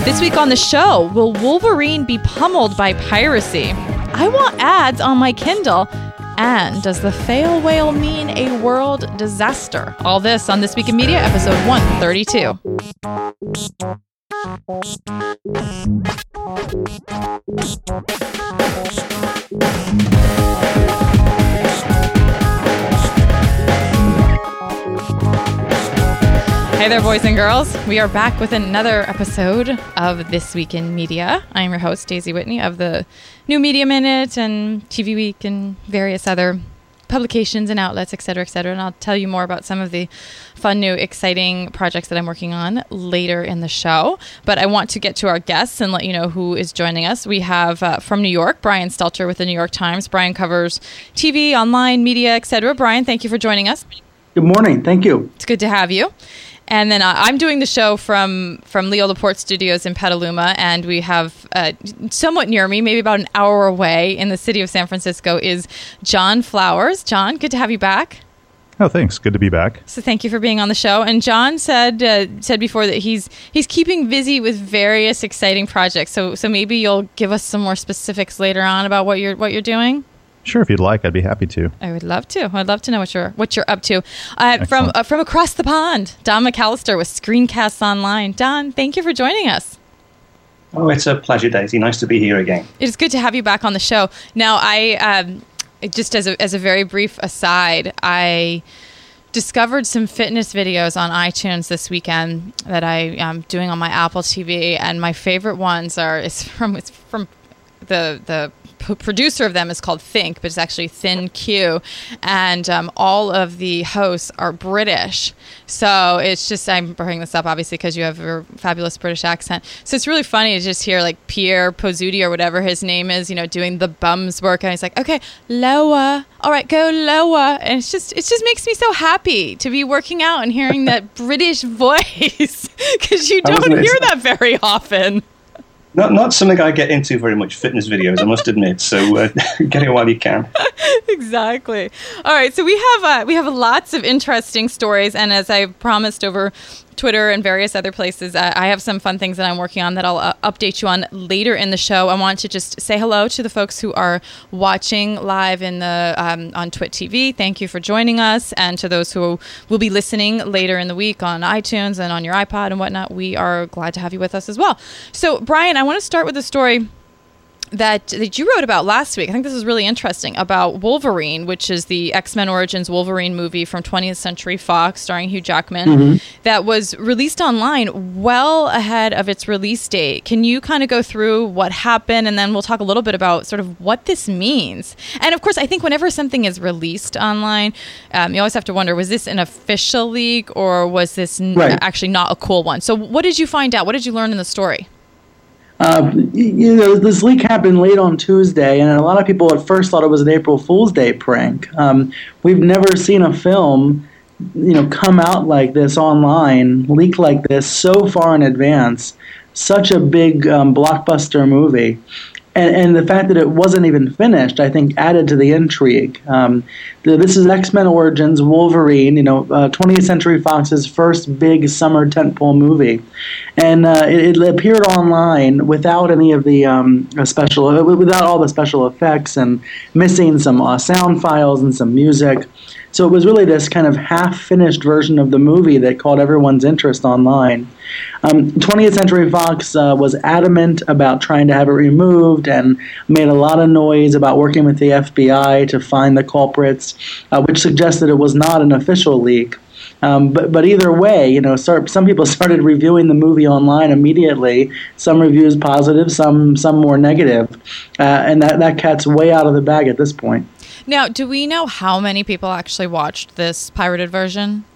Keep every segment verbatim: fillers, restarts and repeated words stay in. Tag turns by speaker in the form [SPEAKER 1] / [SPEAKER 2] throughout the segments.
[SPEAKER 1] This week on the show, will Wolverine be pummeled by piracy? I want ads on my Kindle. And does the fail whale mean a world disaster? All this on This Week in Media, episode one thirty-two. Hey there, boys and girls. We are back with another episode of This Week in Media. I'm your host, Daisy Whitney, of the New Media Minute and T V Week and various other publications and outlets, et cetera, et cetera. And I'll tell you more about some of the fun, new, exciting projects that I'm working on later in the show. But I want to get to our guests and let you know who is joining us. We have uh, from New York, Brian Stelter with the New York Times. Brian covers T V, online, media, et cetera. Brian, thank you for joining us.
[SPEAKER 2] Good morning. Thank you.
[SPEAKER 1] It's good to have you. And then uh, I'm doing the show from, from Leo Laporte Studios in Petaluma, and we have uh, somewhat near me, maybe about an hour away in the city of San Francisco, is John Flowers. John, good to have you back.
[SPEAKER 3] Oh, thanks. Good to be back.
[SPEAKER 1] So thank you for being on the show. And John said uh, said before that he's he's keeping busy with various exciting projects. So so maybe you'll give us some more specifics later on about what you're what you're doing.
[SPEAKER 3] Sure, if you'd like, I'd be happy to.
[SPEAKER 1] I would love to. I'd love to know what you're what you're up to. Uh, from uh, from across the pond, Don McAllister with Screencasts Online. Don, thank you for joining us.
[SPEAKER 4] Oh, it's a pleasure, Daisy. Nice to be here again.
[SPEAKER 1] It's good to have you back on the show. Now, I um, just as a as a very brief aside, I discovered some fitness videos on iTunes this weekend that I am doing on my Apple T V, and my favorite ones are it's from it's from the the. producer of them is called Think, but it's actually Thin Q, and um, all of the hosts are British. So it's just, I'm bringing this up obviously because you have a fabulous British accent. So it's really funny to just hear like Pierre Pozzuti or whatever his name is, you know, doing the bums work, and he's like, okay, lower, all right, go lower, and it's just, it just makes me so happy to be working out and hearing that British voice because you don't hear that very often.
[SPEAKER 4] Not not something I get into very much, fitness videos, I must admit. So uh, get it while you can.
[SPEAKER 1] Exactly. All right. So we have uh, we have lots of interesting stories, and as I promised over Twitter and various other places, uh, I have some fun things that I'm working on that I'll uh, update you on later in the show. I want to just say hello to the folks who are watching live in the um, on Twit T V. Thank you for joining us, and to those who will be listening later in the week on iTunes and on your iPod and whatnot. We are glad to have you with us as well. So, Brian, I want to start with a story that that you wrote about last week. I think this is really interesting, about Wolverine, which is the X-Men Origins Wolverine movie from twentieth Century Fox starring Hugh Jackman, mm-hmm. that was released online well ahead of its release date. Can you kind of go through what happened, and then we'll talk a little bit about sort of what this means? And of course, I think whenever something is released online, um, you always have to wonder, was this an official leak, or was this n-
[SPEAKER 2] right.
[SPEAKER 1] actually not a cool one? So what did you find out? What did you learn in the story?
[SPEAKER 2] Uh, you know, this leak happened late on Tuesday, and a lot of people at first thought it was an April Fool's Day prank. Um, we've never seen a film, you know, come out like this online, leak like this so far in advance. Such a big um, blockbuster movie. And, and the fact that it wasn't even finished, I think, added to the intrigue. Um, the, this is X-Men Origins Wolverine, you know, uh, twentieth Century Fox's first big summer tentpole movie, and uh, it, it appeared online without any of the um, special, without all the special effects, and missing some uh, sound files and some music. So it was really this kind of half-finished version of the movie that caught everyone's interest online. Um, twentieth Century Fox uh, was adamant about trying to have it removed and made a lot of noise about working with the F B I to find the culprits, uh, which suggested it was not an official leak. Um, but but either way, you know, start, some people started reviewing the movie online immediately. Some reviews positive, some some more negative, uh, and that that cat's way out of the bag at this point.
[SPEAKER 1] Now, do we know how many people actually watched this pirated version?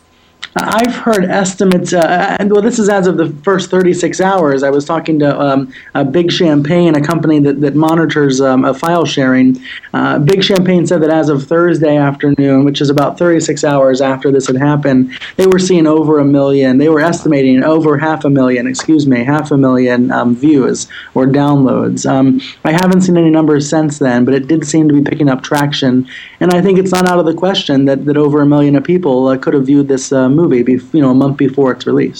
[SPEAKER 2] I've heard estimates, uh, and well, this is as of the first thirty-six hours. I was talking to um, a Big Champagne, a company that, that monitors um, a file sharing. Uh, Big Champagne said that as of Thursday afternoon, which is about thirty-six hours after this had happened, they were seeing over a million. They were estimating over half a million, excuse me, half a million um, views or downloads. Um, I haven't seen any numbers since then, but it did seem to be picking up traction. And I think it's not out of the question that, that over a million of people uh, could have viewed this uh, movie, be, you know, a month before it's released.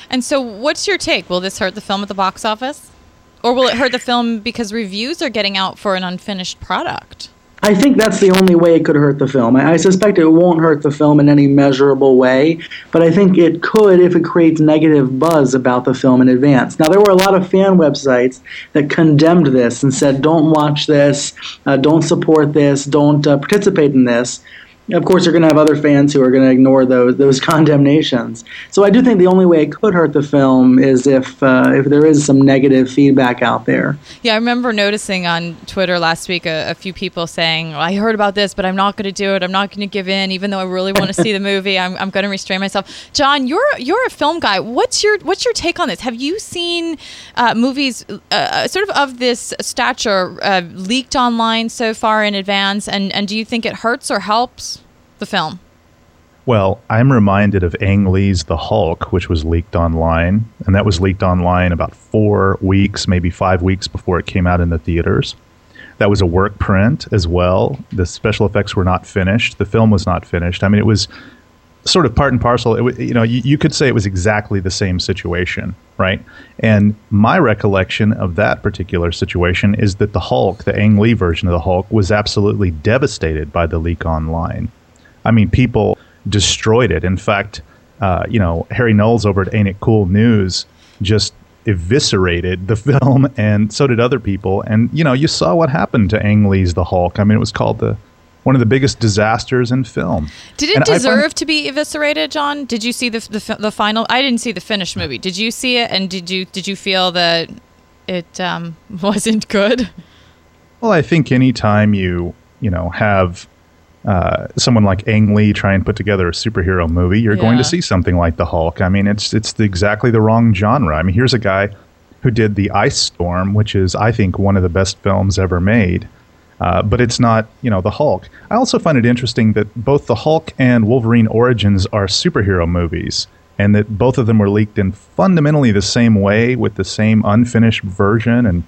[SPEAKER 1] And so what's your take? Will this hurt the film at the box office? Or will it hurt the film because reviews are getting out for an unfinished product?
[SPEAKER 2] I think that's the only way it could hurt the film. I, I suspect it won't hurt the film in any measurable way, but I think it could if it creates negative buzz about the film in advance. Now, there were a lot of fan websites that condemned this and said, don't watch this, uh, don't support this, don't uh, participate in this. Of course, you're going to have other fans who are going to ignore those those condemnations. So I do think the only way it could hurt the film is if uh, if there is some negative feedback out there.
[SPEAKER 1] Yeah, I remember noticing on Twitter last week a, a few people saying, well, I heard about this, but I'm not going to do it. I'm not going to give in, even though I really want to see the movie. I'm I'm going to restrain myself. John, you're you're a film guy. What's your what's your take on this? Have you seen uh, movies uh, sort of of this stature uh, leaked online so far in advance? And, and do you think it hurts or helps the film?
[SPEAKER 3] Well, I'm reminded of Ang Lee's The Hulk, which was leaked online, and that was leaked online about four weeks, maybe five weeks before it came out in the theaters. That was a work print as well. The special effects were not finished. The film was not finished. I mean, it was sort of part and parcel. It, you know, you, you could say it was exactly the same situation, right? And my recollection of that particular situation is that the Hulk, the Ang Lee version of the Hulk, was absolutely devastated by the leak online. I mean, people destroyed it. In fact, uh, you know, Harry Knowles over at Ain't It Cool News just eviscerated the film, and so did other people. And, you know, you saw what happened to Ang Lee's The Hulk. I mean, it was called the one of the biggest disasters in film.
[SPEAKER 1] Did it
[SPEAKER 3] and
[SPEAKER 1] deserve
[SPEAKER 3] find,
[SPEAKER 1] to be eviscerated, John? Did you see the, the the final? I didn't see the finished movie. Did you see it? And did you did you feel that it um, wasn't good?
[SPEAKER 3] Well, I think any time you, you know, have Uh, someone like Ang Lee try and put together a superhero movie, you're
[SPEAKER 1] yeah.
[SPEAKER 3] going to see something like the Hulk. I mean, it's it's the, exactly the wrong genre. I mean, here's a guy who did The Ice Storm, which is, I think, one of the best films ever made. Uh, but it's not, you know, the Hulk. I also find it interesting that both the Hulk and Wolverine Origins are superhero movies, and that both of them were leaked in fundamentally the same way with the same unfinished version. And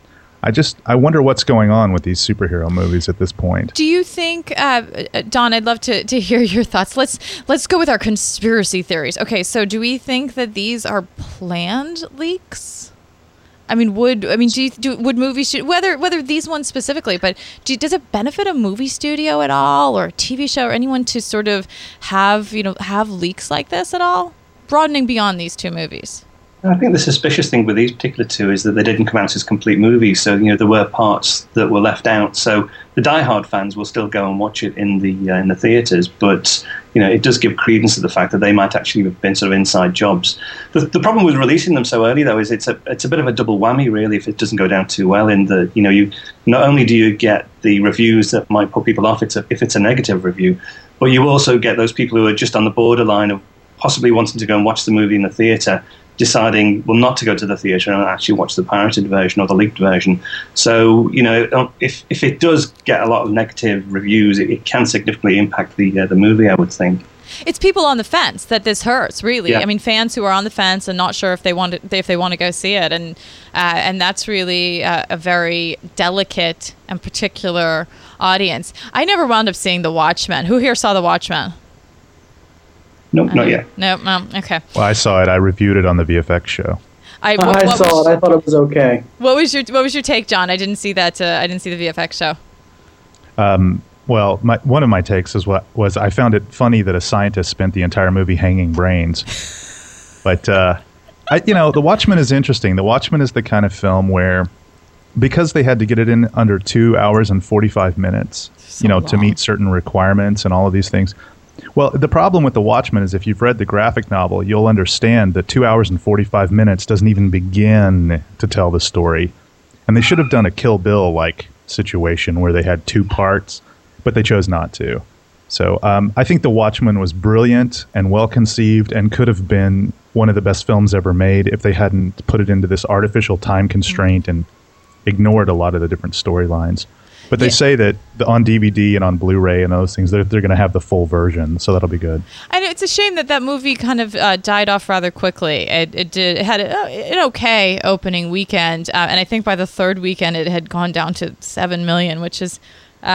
[SPEAKER 3] I just, I wonder what's going on with these superhero movies at this point.
[SPEAKER 1] Do you think, uh, Don, I'd love to, to hear your thoughts. Let's let's go with our conspiracy theories. Okay, so do we think that these are planned leaks? I mean, would I mean, do, you, do would movies whether whether these ones specifically, but do, does it benefit a movie studio at all, or a T V show, or anyone to sort of have you know have leaks like this at all, broadening beyond these two movies?
[SPEAKER 4] I think the suspicious thing with these particular two is that they didn't come out as complete movies. So, you know, there were parts that were left out. So the diehard fans will still go and watch it in the uh, in the theaters. But, you know, it does give credence to the fact that they might actually have been sort of inside jobs. The, the problem with releasing them so early, though, is it's a it's a bit of a double whammy, really, if it doesn't go down too well. In the, you know, you not only do you get the reviews that might put people off it's a, if it's a negative review, but you also get those people who are just on the borderline of possibly wanting to go and watch the movie in the theater, deciding, well, not to go to the theatre and actually watch the pirated version or the leaked version. So, you know, if if it does get a lot of negative reviews, it, it can significantly impact the uh, the movie, I would think.
[SPEAKER 1] It's people on the fence that this hurts, really.
[SPEAKER 4] Yeah.
[SPEAKER 1] I mean, fans who are on the fence and not sure if they want to, if they want to go see it, and uh, and that's really uh, a very delicate and particular audience. I never wound up seeing The Watchmen. Who here saw The Watchmen?
[SPEAKER 4] Nope, not yet.
[SPEAKER 1] No, no, okay.
[SPEAKER 3] Well, I saw it. I reviewed it on the V F X show.
[SPEAKER 1] I,
[SPEAKER 2] Uh,
[SPEAKER 1] what,
[SPEAKER 2] I
[SPEAKER 1] what
[SPEAKER 2] saw
[SPEAKER 1] was,
[SPEAKER 2] it. I thought it was okay.
[SPEAKER 1] What was your What was your take, John? I didn't see that. Uh, I didn't see the V F X show.
[SPEAKER 3] Um, well, my, one of my takes is what was I found it funny that a scientist spent the entire movie hanging brains. But uh, I, you know, The Watchmen is interesting. The Watchmen is the kind of film where, because they had to get it in under two hours and forty-five minutes,
[SPEAKER 1] So
[SPEAKER 3] you know,
[SPEAKER 1] long.
[SPEAKER 3] to meet certain requirements and all of these things. Well, the problem with The Watchmen is if you've read the graphic novel, you'll understand that two hours and forty-five minutes doesn't even begin to tell the story. And they should have done a Kill Bill-like situation where they had two parts, but they chose not to. So um, I think The Watchmen was brilliant and well-conceived and could have been one of the best films ever made if they hadn't put it into this artificial time constraint and ignored a lot of the different storylines. But they
[SPEAKER 1] Yeah.
[SPEAKER 3] say that the, on D V D and on Blu-ray and those things, they're, they're going to have the full version, so that'll be good.
[SPEAKER 1] And it's a shame that that movie kind of uh, died off rather quickly. It, it did it had a, an okay opening weekend, uh, and I think by the third weekend it had gone down to seven million, which is uh,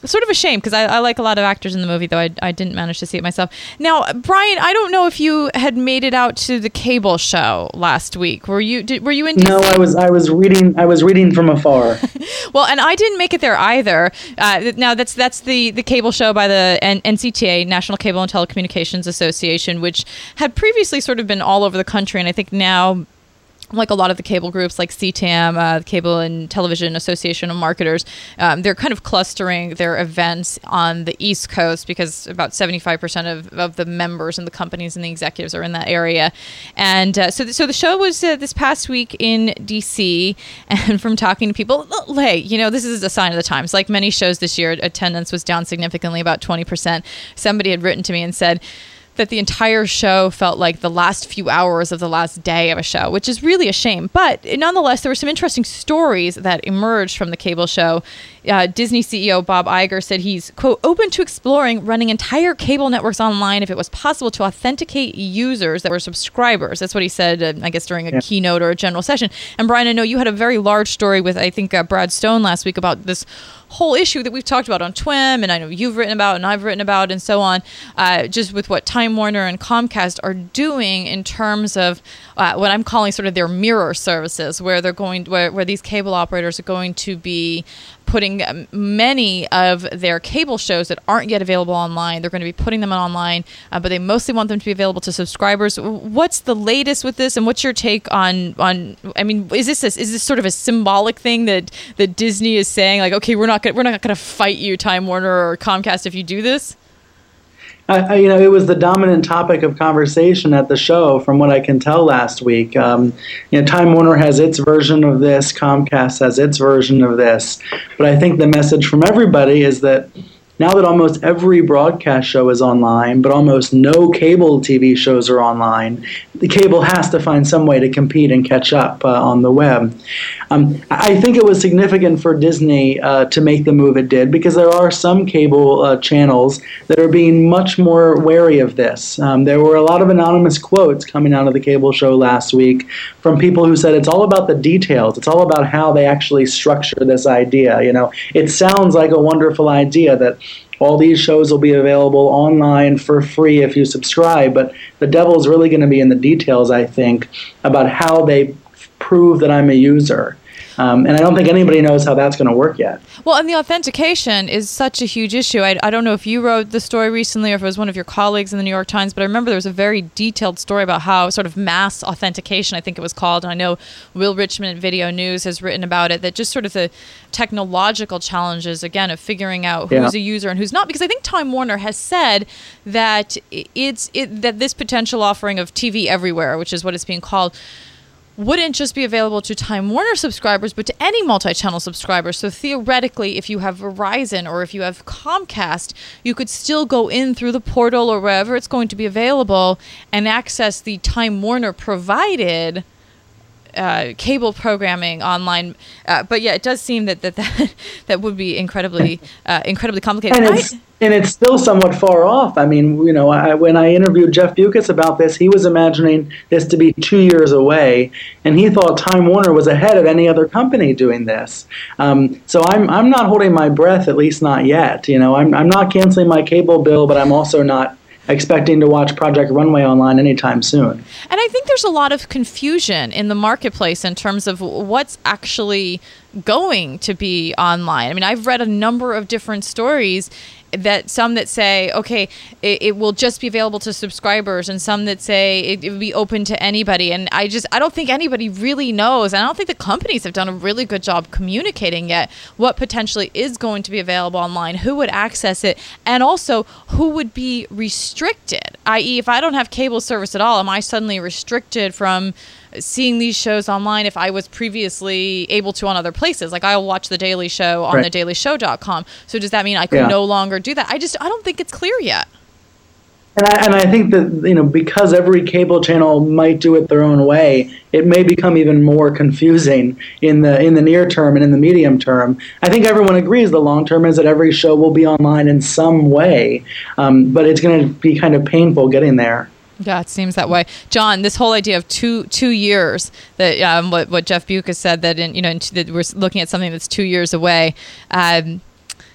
[SPEAKER 1] sort of a shame because I, I like a lot of actors in the movie, though I, I didn't manage to see it myself. Now, Brian, I don't know if you had made it out to the cable show last week. Were you? Did, were you in?
[SPEAKER 2] No, I was. I was reading. I was reading from afar.
[SPEAKER 1] Well, and I didn't make it there either. Uh, now, that's that's the, the cable show by the N C T A, National Cable and Telecommunications Association, which had previously sort of been all over the country, and I think now, like a lot of the cable groups like C T A M, uh, the Cable and Television Association of Marketers, um, they're kind of clustering their events on the East Coast because about seventy-five percent of, of the members and the companies and the executives are in that area. And uh, so, th- so the show was uh, this past week in D C, and from talking to people, hey, you know, this is a sign of the times. Like many shows this year, attendance was down significantly, about twenty percent. Somebody had written to me and said that the entire show felt like the last few hours of the last day of a show, which is really a shame. But nonetheless, there were some interesting stories that emerged from the cable show. Uh, Disney C E O Bob Iger said he's, quote, open to exploring running entire cable networks online if it was possible to authenticate users that were subscribers. That's what he said, uh, I guess, during a yeah. keynote or a general session. And Brian, I know you had a very large story with, I think, uh, Brad Stone last week about this whole issue that we've talked about on T W I M, and I know you've written about and I've written about and so on, uh, just with what Time Warner and Comcast are doing in terms of uh, what I'm calling sort of their mirror services, where they're going, where, where these cable operators are going to be putting many of their cable shows that aren't yet available online. They're going to be putting them online, uh, but they mostly want them to be available to subscribers. What's the latest with this, and what's your take on, on I mean, is this a, is this sort of a symbolic thing that, that Disney is saying, like, okay, we're not gonna, we're not going to fight you, Time Warner or Comcast, if you do this?
[SPEAKER 2] I, I, you know, it was the dominant topic of conversation at the show, from what I can tell last week. Um, you know, Time Warner has its version of this, Comcast has its version of this, but I think the message from everybody is that now that almost every broadcast show is online, but almost no cable T V shows are online, the cable has to find some way to compete and catch up uh, on the web. Um, I think it was significant for Disney uh, to make the move it did, because there are some cable uh, channels that are being much more wary of this. Um, there were a lot of anonymous quotes coming out of the cable show last week from people who said it's all about the details. It's all about how they actually structure this idea. You know, it sounds like a wonderful idea that all these shows will be available online for free if you subscribe, but the devil's really going to be in the details, I think, about how they prove that I'm a user. Um, and I don't think anybody knows how that's going to work yet.
[SPEAKER 1] Well, and the authentication is such a huge issue. I, I don't know if you wrote the story recently or if it was one of your colleagues in the New York Times, but I remember there was a very detailed story about how sort of mass authentication, I think it was called, and I know Will Richmond at Video News has written about it, that just sort of the technological challenges, again, of figuring out who's yeah. a user and who's not. Because I think Time Warner has said that it's it, that this potential offering of T V everywhere, which is what it's being called, wouldn't just be available to Time Warner subscribers, but to any multi-channel subscribers. So theoretically, if you have Verizon or if you have Comcast, you could still go in through the portal or wherever it's going to be available and access the Time Warner provided uh, cable programming online. Uh, but yeah, it does seem that that that, that would be incredibly uh, incredibly complicated.
[SPEAKER 2] And it's, I, and it's still somewhat far off. I mean, you know, I, when I interviewed Jeff Bewkes about this, he was imagining this to be two years away, and he thought Time Warner was ahead of any other company doing this. Um, so I'm I'm not holding my breath, at least not yet. You know, I'm I'm not canceling my cable bill, but I'm also not expecting to watch Project Runway online anytime soon.
[SPEAKER 1] And I think there's a lot of confusion in the marketplace in terms of what's actually going to be online. I mean, I've read a number of different stories, that some that say, okay, it, it will just be available to subscribers, and some that say it, it will be open to anybody. And I just, I don't think anybody really knows. And I don't think the companies have done a really good job communicating yet what potentially is going to be available online, who would access it, and also who would be restricted, that is if I don't have cable service at all, am I suddenly restricted from seeing these shows online if I was previously able to on other places? Like, I'll watch The Daily Show on
[SPEAKER 2] right.
[SPEAKER 1] the daily show dot com. So does that mean I could yeah. no longer do that? I just, I don't think it's clear yet.
[SPEAKER 2] And I, and I think that, you know, because every cable channel might do it their own way, it may become even more confusing in the in the near term and in the medium term. I think everyone agrees the long term is that every show will be online in some way, um, but it's going to be kind of painful getting there.
[SPEAKER 1] Yeah, it seems that way. John, this whole idea of two two years, that um, what what Jeff Bewkes said, that in, you know in, that we're looking at something that's two years away. Um,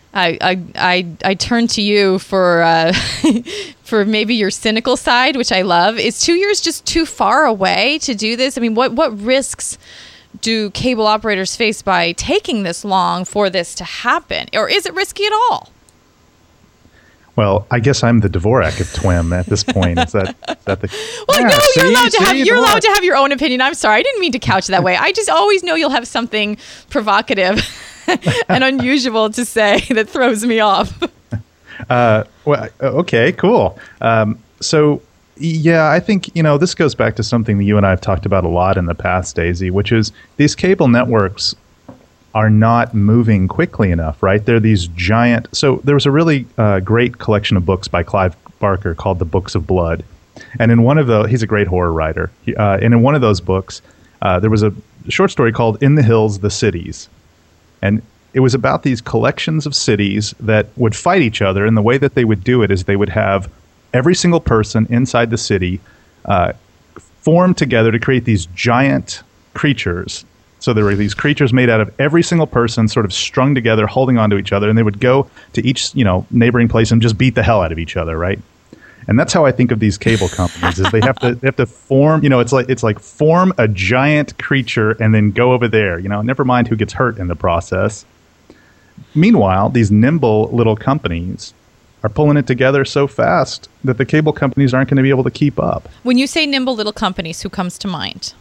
[SPEAKER 1] I I I, I turn to you for uh, for maybe your cynical side, which I love. Is two years just too far away to do this? I mean, what what risks do cable operators face by taking this long for this to happen, or is it risky at all?
[SPEAKER 3] Well, I guess I'm the Dvorak of T W I M at this point. Is that, is that the?
[SPEAKER 1] Well,
[SPEAKER 3] yeah,
[SPEAKER 1] no,
[SPEAKER 3] see,
[SPEAKER 1] you're allowed to
[SPEAKER 3] see,
[SPEAKER 1] have you're
[SPEAKER 3] Dvorak.
[SPEAKER 1] allowed to have your own opinion. I'm sorry, I didn't mean to couch it that way. I just always know you'll have something provocative and unusual to say that throws me off.
[SPEAKER 3] Uh, well, okay, cool. Um, so, yeah, I think, you know, this goes back to something that you and I have talked about a lot in the past, Daisy, which is these cable networks are not moving quickly enough, right? They're these giant... So there was a really uh, great collection of books by Clive Barker called The Books of Blood. And in one of the... He's a great horror writer. He, uh, and in one of those books, uh, there was a short story called In the Hills, the Cities. And it was about these collections of cities that would fight each other. And the way that they would do it is they would have every single person inside the city uh, form together to create these giant creatures. So there were these creatures made out of every single person sort of strung together, holding onto each other, and they would go to each, you know, neighboring place and just beat the hell out of each other, right? And that's how I think of these cable companies is they have to they have to form, you know, it's like it's like form a giant creature and then go over there, you know, never mind who gets hurt in the process. Meanwhile, these nimble little companies are pulling it together so fast that the cable companies aren't going to be able to keep up.
[SPEAKER 1] When you say nimble little companies, who comes to mind?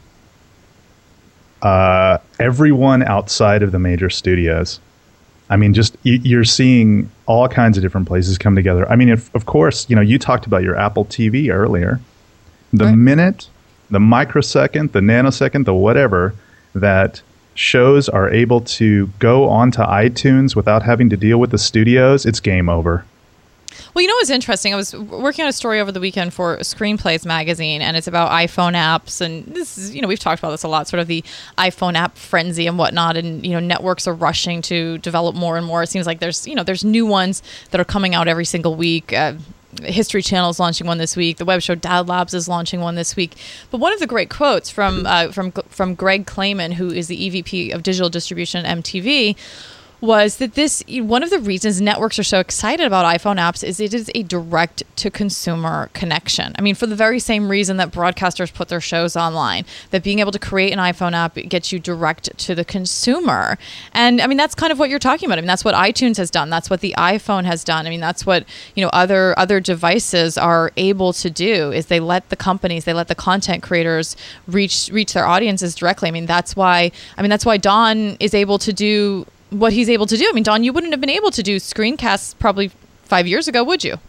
[SPEAKER 3] Uh, everyone outside of the major studios. I mean, just y- you're seeing all kinds of different places come together. I mean, if, of course, you know, you talked about your Apple T V earlier. The
[SPEAKER 1] Right.
[SPEAKER 3] minute, the microsecond, the nanosecond, the whatever, that shows are able to go onto iTunes without having to deal with the studios, it's game over.
[SPEAKER 1] Well, you know what's interesting? I was working on a story over the weekend for Screenplays magazine, and it's about iPhone apps. And this is, you know, we've talked about this a lot, sort of the iPhone app frenzy and whatnot. And, you know, networks are rushing to develop more and more. It seems like there's, you know, there's new ones that are coming out every single week. Uh, History Channel is launching one this week. The web show Dad Labs is launching one this week. But one of the great quotes from uh, from from Greg Clayman, who is the E V P of digital distribution at M T V, was that this one of the reasons networks are so excited about iPhone apps is it is a direct to consumer connection. I mean, for the very same reason that broadcasters put their shows online, that being able to create an iPhone app gets you direct to the consumer. And I mean, that's kind of what you're talking about. I mean, that's what iTunes has done. That's what the iPhone has done. I mean, that's what, you know, other other devices are able to do is they let the companies, they let the content creators reach reach their audiences directly. I mean, that's why I mean, that's why Don is able to do what he's able to do. I mean, Don, you wouldn't have been able to do screencasts probably five years ago, would you?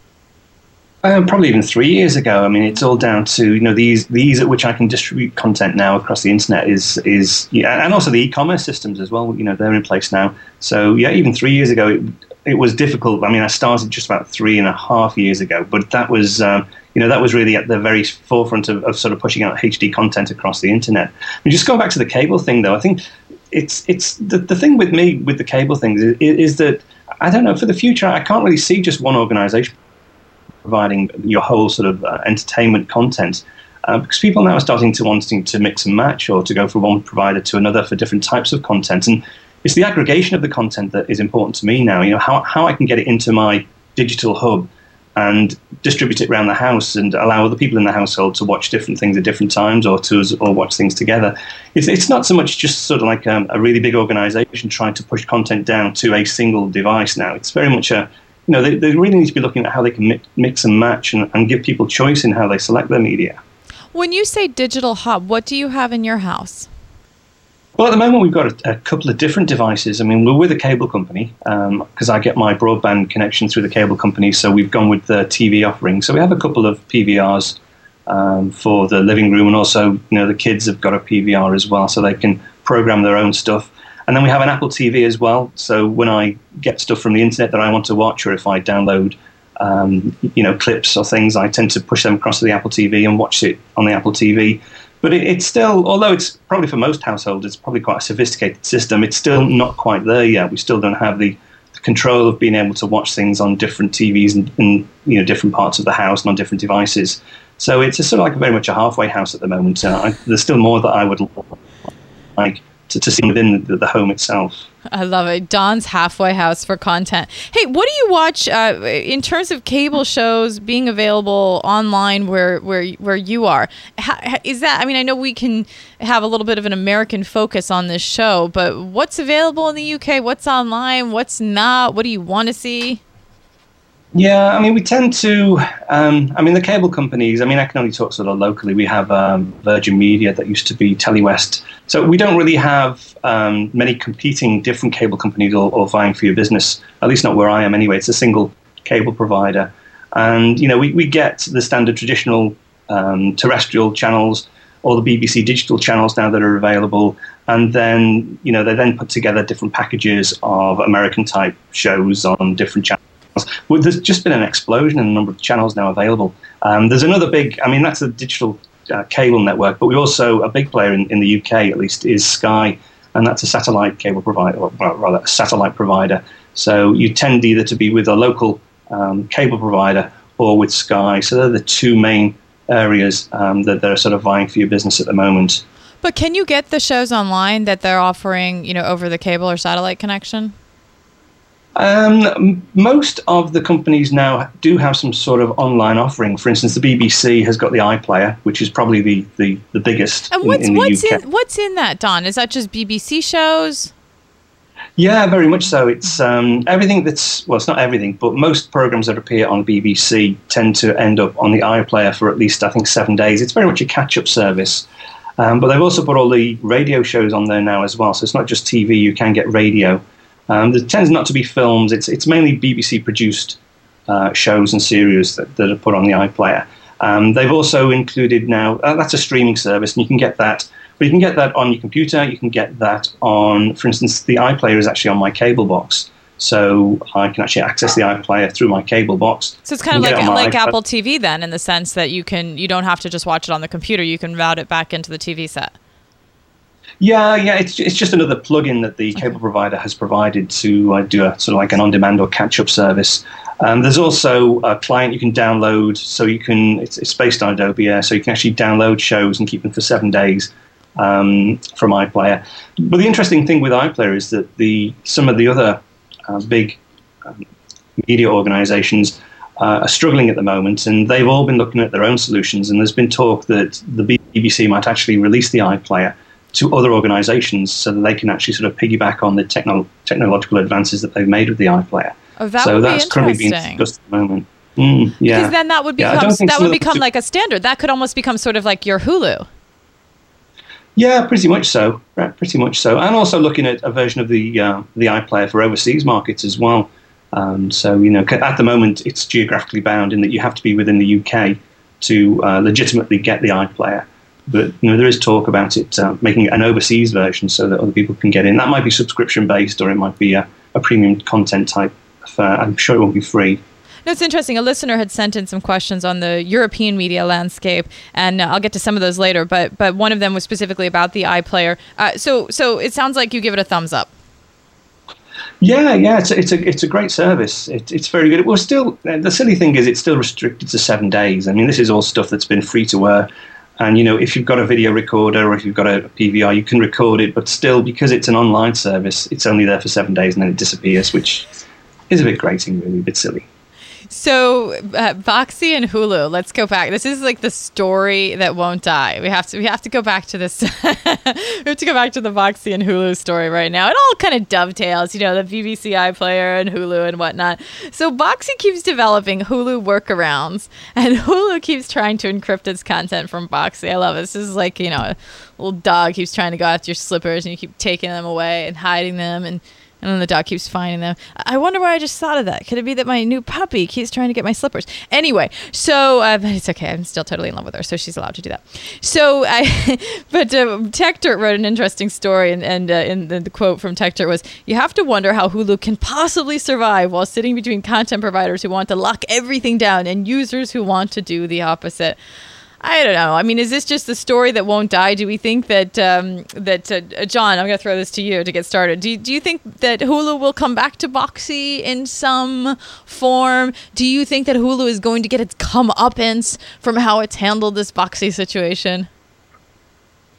[SPEAKER 4] Um, probably even three years ago. I mean, it's all down to, you know, these these at which I can distribute content now across the internet is is yeah, and also the e-commerce systems as well. You know, they're in place now. So yeah, even three years ago, it, it was difficult. I mean, I started just about three and a half years ago, but that was um, you know that was really at the very forefront of, of sort of pushing out H D content across the internet. I mean, just going back to the cable thing, though, I think. It's it's the, the thing with me with the cable things is, is that I don't know, for the future I can't really see just one organization providing your whole sort of uh, entertainment content uh, because people now are starting to wanting to mix and match or to go from one provider to another for different types of content, and it's the aggregation of the content that is important to me now. You know, how how I can get it into my digital hub and distribute it around the house and allow other people in the household to watch different things at different times or to or watch things together. It's it's not so much just sort of like um, a really big organization trying to push content down to a single device now. It's very much a, you know, they, they really need to be looking at how they can mix, mix and match and, and give people choice in how they select their media.
[SPEAKER 1] When you say digital hub, what do you have in your house?
[SPEAKER 4] Well, at the moment, we've got a, a couple of different devices. I mean, we're with a cable company because um, I get my broadband connection through the cable company, so we've gone with the T V offering. So we have a couple of P V Rs um, for the living room, and also, you know, the kids have got a P V R as well, so they can program their own stuff. And then we have an Apple T V as well. So when I get stuff from the internet that I want to watch, or if I download, um, you know, clips or things, I tend to push them across to the Apple T V and watch it on the Apple T V. But it, it's still, although it's probably for most households, it's probably quite a sophisticated system, it's still not quite there yet. We still don't have the, the control of being able to watch things on different T Vs and in, you know, different parts of the house and on different devices. So it's a sort of like very much a halfway house at the moment. Uh, I, there's still more that I would like to, to see within the, the home itself.
[SPEAKER 1] I love it. Don's halfway house for content. Hey, what do you watch uh, in terms of cable shows being available online where where where you are? How, is that? I mean, I know we can have a little bit of an American focus on this show, but what's available in the U K? What's online? What's not? What do you want to see?
[SPEAKER 4] Yeah, I mean, we tend to, um, I mean, the cable companies, I mean, I can only talk sort of locally. We have um, Virgin Media that used to be TeleWest. So we don't really have um, many competing different cable companies all, all vying for your business, at least not where I am anyway. It's a single cable provider. And, you know, we, we get the standard traditional um, terrestrial channels, all the B B C digital channels now that are available. And then, you know, they then put together different packages of American-type shows on different channels. Well, there's just been an explosion in the number of channels now available. Um, there's another big, I mean, that's a digital uh, cable network, but we also, a big player in, in the U K at least, is Sky, and that's a satellite cable provider, or well, rather a satellite provider. So you tend either to be with a local um, cable provider or with Sky. So they're the two main areas um, that, that are sort of vying for your business at the moment.
[SPEAKER 1] But can you get the shows online that they're offering, you know, over the cable or satellite connection?
[SPEAKER 4] Um, most of the companies now do have some sort of online offering. For instance, the B B C has got the iPlayer, which is probably the, the, the biggest
[SPEAKER 1] and what's,
[SPEAKER 4] in, in the
[SPEAKER 1] what's
[SPEAKER 4] U K.
[SPEAKER 1] In, what's in that, Don? Is that just B B C shows?
[SPEAKER 4] Yeah, very much so. It's um, everything that's, well, it's not everything, but most programs that appear on B B C tend to end up on the iPlayer for at least, I think, seven days. It's very much a catch-up service. Um, but they've also put all the radio shows on there now as well. So it's not just T V, you can get radio. Um, there tends not to be films. It's it's mainly B B C-produced uh, shows and series that, that are put on the iPlayer. Um, they've also included now, uh, that's a streaming service, and you can get that, but you can get that on your computer, you can get that on, for instance, the iPlayer is actually on my cable box. So I can actually access the iPlayer through my cable box.
[SPEAKER 1] So it's kind of like it like iPad. Apple T V then, in the sense that you can you don't have to just watch it on the computer, you can route it back into the T V set.
[SPEAKER 4] Yeah, yeah, it's it's just another plugin that the cable provider has provided to uh, do a sort of like an on-demand or catch-up service. Um, there's also a client you can download, so you can. It's, it's based on Adobe Air, so you can actually download shows and keep them for seven days um, from iPlayer. But the interesting thing with iPlayer is that the some of the other uh, big um, media organisations uh, are struggling at the moment, and they've all been looking at their own solutions. And there's been talk that the B B C might actually release the iPlayer to other organisations so that they can actually sort of piggyback on the techno- technological advances that they've made with the iPlayer.
[SPEAKER 1] Oh, that
[SPEAKER 4] so
[SPEAKER 1] would
[SPEAKER 4] that's
[SPEAKER 1] be
[SPEAKER 4] currently being discussed at the moment. Mm, yeah.
[SPEAKER 1] Because then that would become
[SPEAKER 4] yeah,
[SPEAKER 1] that would become like a standard. That could almost become sort of like your Hulu.
[SPEAKER 4] Yeah, pretty much so. Right, pretty much so. And also looking at a version of the uh, the iPlayer for overseas markets as well. Um, so you know, at the moment it's geographically bound in that you have to be within the U K to uh, legitimately get the iPlayer. But you know, there is talk about it uh, making an overseas version so that other people can get in. That might be subscription based, or it might be a, a premium content type affair. I'm sure it won't be free.
[SPEAKER 1] No, it's interesting. A listener had sent in some questions on the European media landscape, and uh, I'll get to some of those later. But but one of them was specifically about the iPlayer. Uh, so so it sounds like you give it a thumbs up.
[SPEAKER 4] Yeah, yeah, it's a, it's a it's a great service. It, it's very good. It was still the silly thing is it's still restricted to seven days. I mean, this is all stuff that's been free to air. And, you know, if you've got a video recorder or if you've got a P V R, you can record it. But still, because it's an online service, it's only there for seven days and then it disappears, which is a bit grating, really, a bit silly.
[SPEAKER 1] So, uh, Boxy and Hulu. Let's go back. This is like the story that won't die. We have to. We have to go back to this. we have to go back to the Boxy and Hulu story right now. It all kind of dovetails, you know, the B B C iPlayer and Hulu and whatnot. So, Boxy keeps developing Hulu workarounds, and Hulu keeps trying to encrypt its content from Boxy. I love it. This is like, you know, a little dog keeps trying to go after your slippers, and you keep taking them away and hiding them, and. And then the dog keeps finding them. I wonder why I just thought of that. Could it be that my new puppy keeps trying to get my slippers? Anyway, so uh, but it's okay. I'm still totally in love with her, so she's allowed to do that. So, I, but uh, TechDirt wrote an interesting story, and, and uh, in the, the quote from TechDirt was, "You have to wonder how Hulu can possibly survive while sitting between content providers who want to lock everything down and users who want to do the opposite." I don't know. I mean, is this just the story that won't die? Do we think that, um, that uh, John, I'm going to throw this to you to get started. Do, do you think that Hulu will come back to Boxy in some form? Do you think that Hulu is going to get its comeuppance from how it's handled this Boxy situation?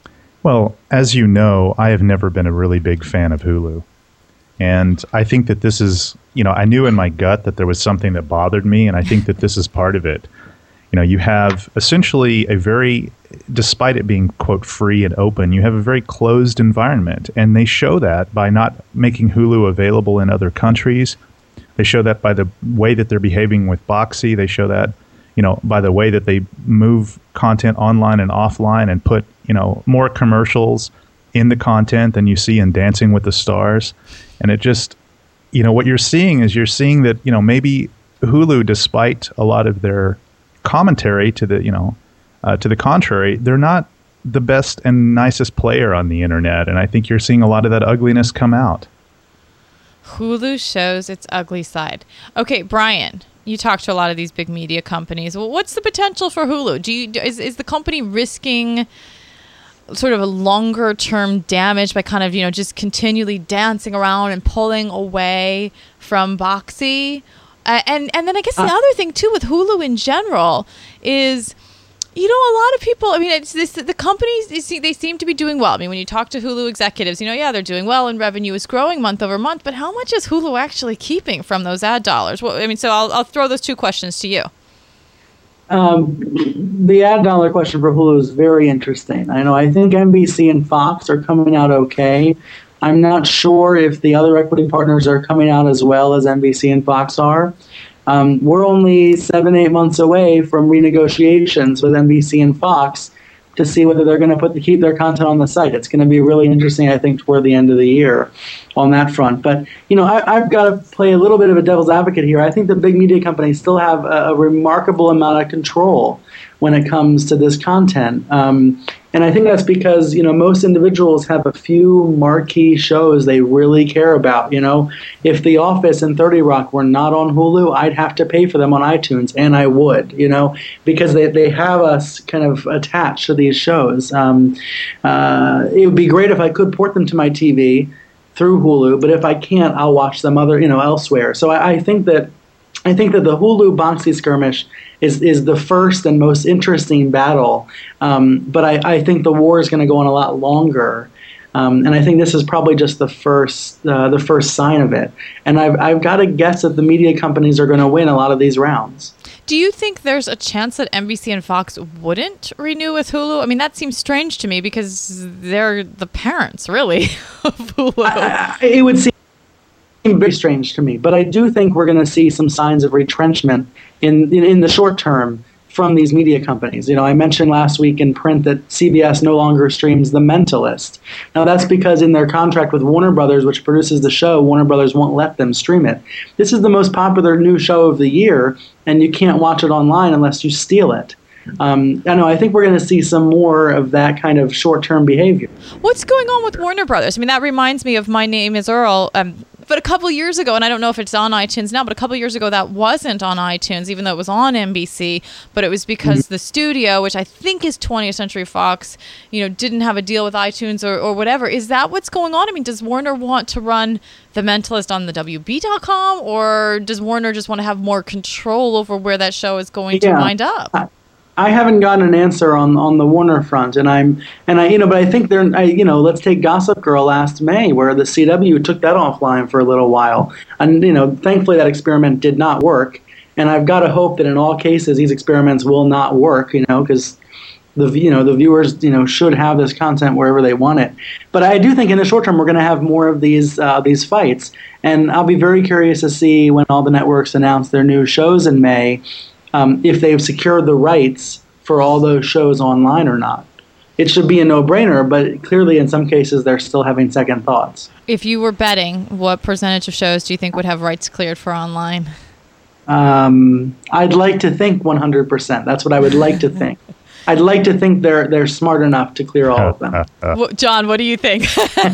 [SPEAKER 3] Well, as you know, I have never been a really big fan of Hulu. And I think that this is, you know, I knew in my gut that there was something that bothered me, and I think that this is part of it. You know, you have essentially a very, despite it being, quote, free and open, you have a very closed environment. And they show that by not making Hulu available in other countries. They show that by the way that they're behaving with Boxee. They show that, you know, by the way that they move content online and offline and put, you know, more commercials in the content than you see in Dancing with the Stars. And it just, you know, what you're seeing is you're seeing that, you know, maybe Hulu, despite a lot of their commentary to the, you know, uh, to the contrary, they're not the best and nicest player on the internet. And I think you're seeing a lot of that ugliness come out.
[SPEAKER 1] Hulu shows its ugly side. Okay, Brian, you talk to a lot of these big media companies. Well, what's the potential for Hulu? Do you is is the company risking sort of a longer term damage by kind of, you know, just continually dancing around and pulling away from Boxee? Uh, and and then I guess the uh, other thing too with Hulu in general is, you know, a lot of people, I mean, it's this, the companies, they seem to be doing well. I mean, when you talk to Hulu executives, you know, yeah, they're doing well and revenue is growing month over month, but how much is Hulu actually keeping from those ad dollars? Well, I mean, so I'll, I'll throw those two questions to you.
[SPEAKER 2] Um, the ad dollar question for Hulu is very interesting. I know, I think N B C and Fox are coming out okay. I'm not sure if the other equity partners are coming out as well as N B C and Fox are. Um, we're only seven, eight months away from renegotiations with N B C and Fox to see whether they're going to put the, keep their content on the site. It's going to be really interesting, I think, toward the end of the year on that front. But, you know, I, I've got to play a little bit of a devil's advocate here. I think the big media companies still have a, a remarkable amount of control when it comes to this content. Um, and I think that's because, you know, most individuals have a few marquee shows they really care about. You know, if The Office and thirty Rock were not on Hulu, I'd have to pay for them on iTunes, and I would, you know, because they, they have us kind of attached to these shows. Um, uh, it would be great if I could port them to my T V through Hulu, but if I can't, I'll watch them other, you know, elsewhere. So I, I think that I think that the Hulu Boxee skirmish is, is the first and most interesting battle. Um, but I, I think the war is going to go on a lot longer. Um, and I think this is probably just the first uh, the first sign of it. And I've, I've got to guess that the media companies are going to win a lot of these rounds.
[SPEAKER 1] Do you think there's a chance that N B C and Fox wouldn't renew with Hulu? I mean, that seems strange to me because they're the parents, really, of Hulu.
[SPEAKER 2] I, I, it would seem very strange to me, but I do think we're going to see some signs of retrenchment in, in in the short term from these media companies. You know, I mentioned last week in print that C B S no longer streams The Mentalist. Now, that's because in their contract with Warner Brothers, which produces the show, Warner Brothers won't let them stream it. This is the most popular new show of the year, and you can't watch it online unless you steal it. Um, I know. I think we're going to see some more of that kind of short-term behavior.
[SPEAKER 1] What's going on with Warner Brothers? I mean, that reminds me of My Name is Earl. Um, but a couple years ago, and I don't know if it's on iTunes now, but a couple years ago that wasn't on iTunes, even though it was on N B C. But it was because mm-hmm. the studio, which I think is twentieth Century Fox, you know, didn't have a deal with iTunes or, or whatever. Is that what's going on? I mean, does Warner want to run The Mentalist on the W B dot com, or does Warner just want to have more control over where that show is going yeah. to wind up?
[SPEAKER 2] I- I haven't gotten an answer on, on the Warner front, and I'm and I you know, but I think they're I, you know, let's take Gossip Girl last May, where the C W took that offline for a little while, and you know, thankfully that experiment did not work, and I've got to hope that in all cases these experiments will not work, you know, because the you know the viewers you know should have this content wherever they want it. But I do think in the short term we're going to have more of these uh, these fights, and I'll be very curious to see when all the networks announce their new shows in May. Um, if they've secured the rights for all those shows online or not. It should be a no-brainer, but clearly in some cases they're still having second thoughts.
[SPEAKER 1] If you were betting, what percentage of shows do you think would have rights cleared for online?
[SPEAKER 2] Um, I'd like to think one hundred percent. That's what I would like to think. I'd like to think they're they're smart enough to clear all of them.
[SPEAKER 1] Well, John, what do you think?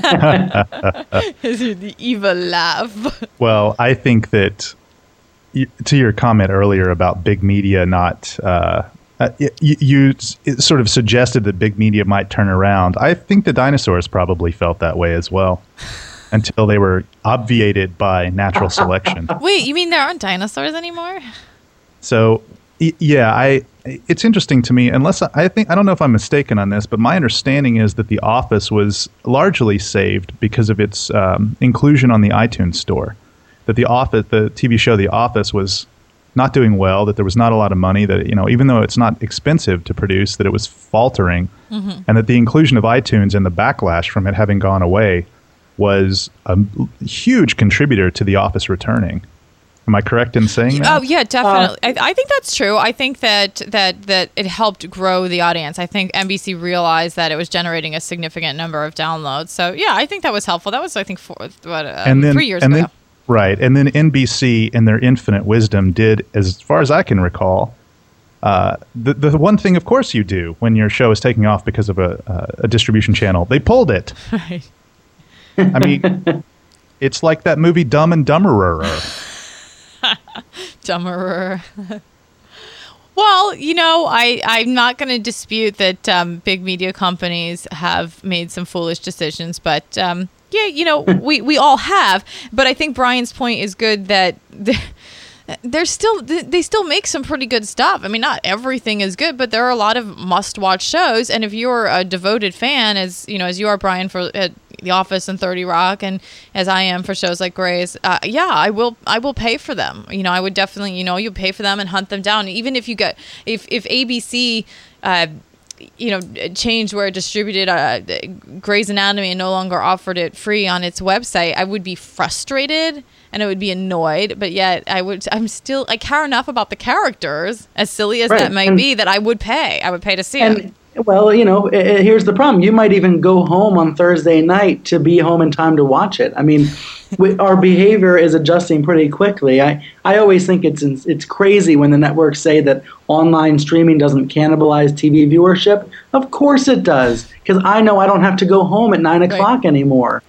[SPEAKER 1] Is it the evil laugh?
[SPEAKER 3] Well, I think that to your comment earlier about big media not, uh, uh, you, you sort of suggested that big media might turn around. I think the dinosaurs probably felt that way as well until they were obviated by natural selection.
[SPEAKER 1] Wait, you mean there aren't dinosaurs anymore?
[SPEAKER 3] So, yeah, I it's interesting to me, unless I, I think, I don't know if I'm mistaken on this, but my understanding is that The Office was largely saved because of its um, inclusion on the iTunes store. That The Office, the T V show The Office, was not doing well, that there was not a lot of money, that, you know, even though it's not expensive to produce, that it was faltering, mm-hmm. and that the inclusion of iTunes and the backlash from it having gone away was a huge contributor to The Office returning. Am I correct in saying that?
[SPEAKER 1] Oh yeah, definitely. Uh, I, I think that's true. I think that, that that it helped grow the audience. I think N B C realized that it was generating a significant number of downloads. So yeah, I think that was helpful. That was, I think, four, what, uh, and then, three years
[SPEAKER 3] and
[SPEAKER 1] ago.
[SPEAKER 3] Then, right, and then N B C, in their infinite wisdom, did, as far as I can recall, uh, the the one thing, of course, you do when your show is taking off because of a uh, a distribution channel. They pulled it.
[SPEAKER 1] Right.
[SPEAKER 3] I mean, it's like that movie Dumb and Dumberer.
[SPEAKER 1] Dumberer. Well, you know, I, I'm not going to dispute that um, big media companies have made some foolish decisions, but um, yeah, you know, we, we all have. But I think Brian's point is good that they're still they still make some pretty good stuff. I mean, not everything is good, but there are a lot of must-watch shows. And if you're a devoted fan, as you know, as you are, Brian, for uh, The Office and thirty Rock, and as I am for shows like Grey's, uh, yeah, I will I will pay for them. You know, I would definitely, you know, you pay for them and hunt them down. Even if you get if if A B C. Uh, you know, changed where it distributed uh, Grey's Anatomy and no longer offered it free on its website, I would be frustrated and I would be annoyed. But yet, I would. I'm still. I care enough about the characters, as silly as right. that might and, be, that I would pay. I would pay to see
[SPEAKER 2] and,
[SPEAKER 1] it.
[SPEAKER 2] Well, you know, it, here's the problem. You might even go home on Thursday night to be home in time to watch it. I mean, we, our behavior is adjusting pretty quickly. I, I always think it's it's crazy when the networks say that online streaming doesn't cannibalize T V viewership. Of course it does, because I know I don't have to go home at nine o'clock right. anymore.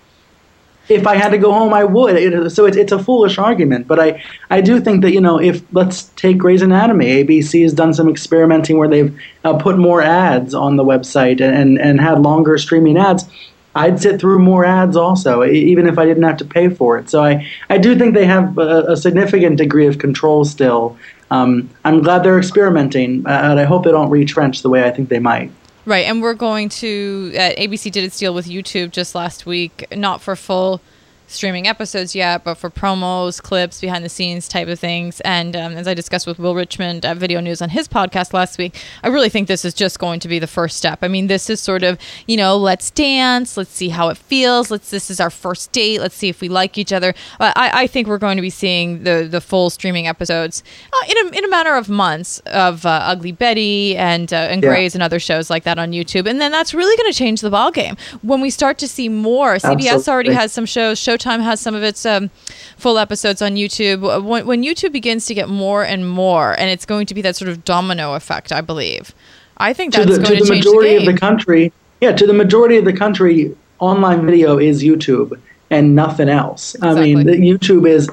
[SPEAKER 2] If I had to go home, I would. It, so it's it's a foolish argument. But I, I do think that, you know, if, let's take Grey's Anatomy. A B C has done some experimenting where they've uh, put more ads on the website and, and had longer streaming ads. I'd sit through more ads also, even if I didn't have to pay for it. So I, I do think they have a, a significant degree of control still. Um, I'm glad they're experimenting, uh, and I hope they don't retrench the way I think they might.
[SPEAKER 1] Right, and we're going to, uh, A B C did its deal with YouTube just last week, not for full streaming episodes yet, but for promos, clips, behind the scenes type of things. And um, as I discussed with Will Richmond at Video News on his podcast last week, I really think this is just going to be the first step. I mean, this is sort of, you know, let's dance, let's see how it feels, let's this is our first date, let's see if we like each other. Uh, I, I think we're going to be seeing the the full streaming episodes uh, in a in a matter of months of uh, Ugly Betty and uh, and yeah. Grey's and other shows like that on YouTube. And then that's really going to change the ballgame when we start to see more. C B S Absolutely. Already has some shows. Showtime has some of its um, full episodes on YouTube. When, when YouTube begins to get more and more, and it's going to be that sort of domino effect, I believe. I think that's
[SPEAKER 2] to the,
[SPEAKER 1] going to,
[SPEAKER 2] to the
[SPEAKER 1] change
[SPEAKER 2] majority
[SPEAKER 1] the game.
[SPEAKER 2] of the country. Yeah, to the majority of the country, online video is YouTube and nothing else. Exactly. I mean, the YouTube is.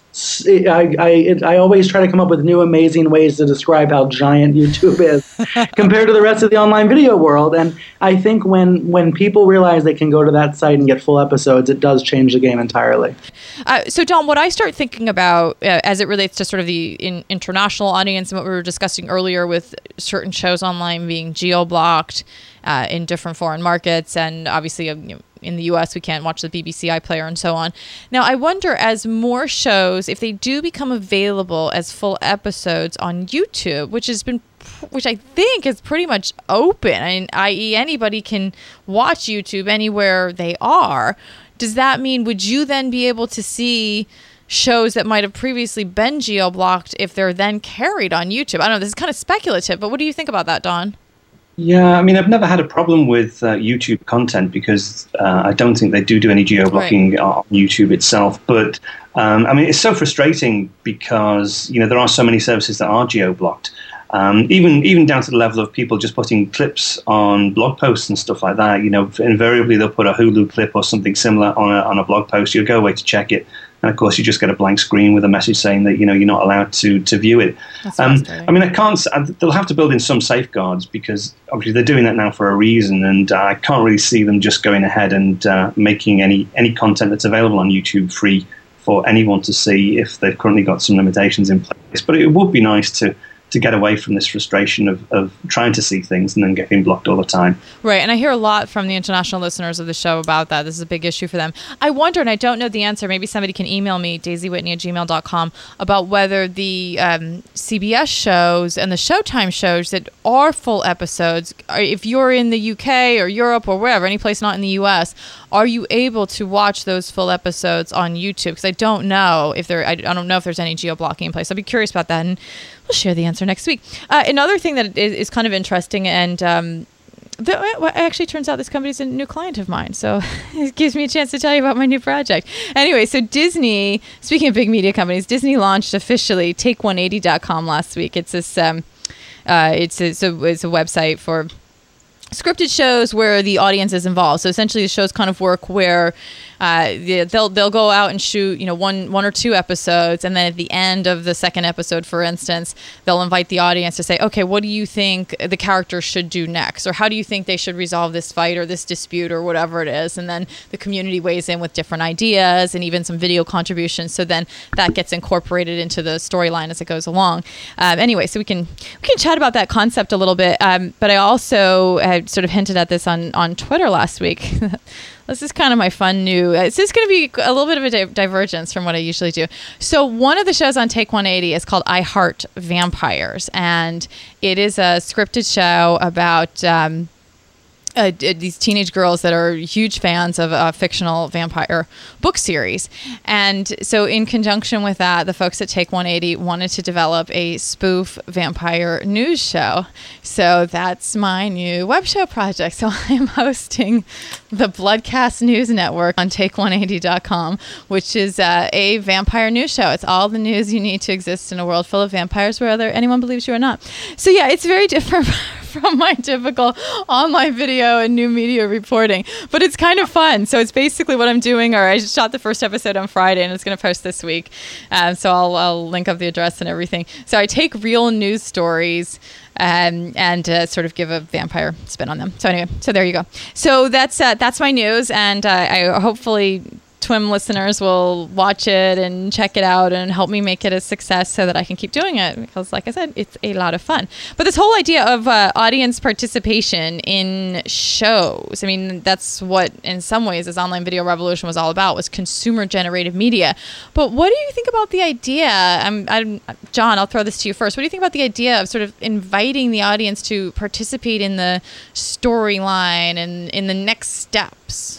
[SPEAKER 2] I, I I always try to come up with new amazing ways to describe how giant YouTube is compared to the rest of the online video world. And I think when when people realize they can go to that site and get full episodes, it does change the game entirely.
[SPEAKER 1] Uh, so, Don, what I start thinking about uh, as it relates to sort of the in, international audience and what we were discussing earlier with certain shows online being geo-blocked uh, in different foreign markets, and obviously uh, you know, in the U S we can't watch the B B C iPlayer and so on. Now, I wonder, as more shows, if they do become available as full episodes on YouTube, which has been, which I think is pretty much open, I mean, that is anybody can watch YouTube anywhere they are. Does that mean, would you then be able to see shows that might have previously been geo-blocked if they're then carried on YouTube? I don't know, this is kind of speculative, but what do you think about that, Don?
[SPEAKER 4] Yeah, I mean, I've never had a problem with uh, YouTube content because uh, I don't think they do do any geo-blocking right. on YouTube itself. But, um, I mean, it's so frustrating because, you know, there are so many services that are geo-blocked. Um, even even down to the level of people just putting clips on blog posts and stuff like that. You know, invariably they'll put a Hulu clip or something similar on a, on a blog post. You'll go away to check it. And of course, you just get a blank screen with a message saying that, you know, you're not allowed to to view it. Um, I mean, I can't. They'll have to build in some safeguards because obviously they're doing that now for a reason, and uh, I can't really see them just going ahead and uh, making any any content that's available on YouTube free for anyone to see if they've currently got some limitations in place. But it would be nice to to get away from this frustration of, of trying to see things and then getting blocked all the time.
[SPEAKER 1] Right, and I hear a lot from the international listeners of the show about that. This is a big issue for them. I wonder, and I don't know the answer, maybe somebody can email me, daisy whitney at gmail dot com, about whether the um, C B S shows and the Showtime shows that are full episodes, if you're in the U K or Europe or wherever, any place not in the U S, are you able to watch those full episodes on YouTube? Because I don't know if there, I, I don't know if there's any geo-blocking in place. I'd be curious about that, and we'll share the answer next week. Uh, another thing that is, is kind of interesting, and um, the, well, actually turns out this company is a new client of mine, so it gives me a chance to tell you about my new project. Anyway, so Disney, speaking of big media companies, Disney launched officially take one eighty dot com last week. It's this, um, uh, it's, a, it's, a, it's a website for scripted shows where the audience is involved. So essentially the shows kind of work where uh, they'll they'll go out and shoot, you know, one one or two episodes, and then at the end of the second episode, for instance, they'll invite the audience to say, okay, what do you think the character should do next? Or how do you think they should resolve this fight or this dispute or whatever it is? And then the community weighs in with different ideas and even some video contributions. So then that gets incorporated into the storyline as it goes along. Um, anyway, so we can we can chat about that concept a little bit. Um, but I also had sort of hinted at this on, on Twitter last week. This is kind of my fun new, it's just going to be a little bit of a di- divergence from what I usually do. So one of the shows on Take one eighty is called I Heart Vampires, and it is a scripted show about um, uh, these teenage girls that are huge fans of a fictional vampire book series. And so in conjunction with that, the folks at Take one eighty wanted to develop a spoof vampire news show. So that's my new web show project. So I'm hosting the Bloodcast News Network on take one eighty dot com, which is uh, a vampire news show. It's all the news you need to exist in a world full of vampires, whether anyone believes you or not. So yeah, it's very different from my typical online video and new media reporting, but it's kind of fun. So it's basically what I'm doing, or I just shot the first episode on Friday and it's going to post this week. Um, so I'll, I'll link up the address and everything. So I take real news stories Um, and uh, sort of give a vampire spin on them. So anyway, so there you go. So that's uh, that's my news, and uh, I hopefully T W I M listeners will watch it and check it out and help me make it a success so that I can keep doing it, because like I said, it's a lot of fun. But this whole idea of uh, audience participation in shows, I mean, that's what in some ways this online video revolution was all about, was consumer generated media. But what do you think about the idea? I'm, I'm John, I'll throw this to you first. What do you think about the idea of sort of inviting the audience to participate in the storyline and in the next steps?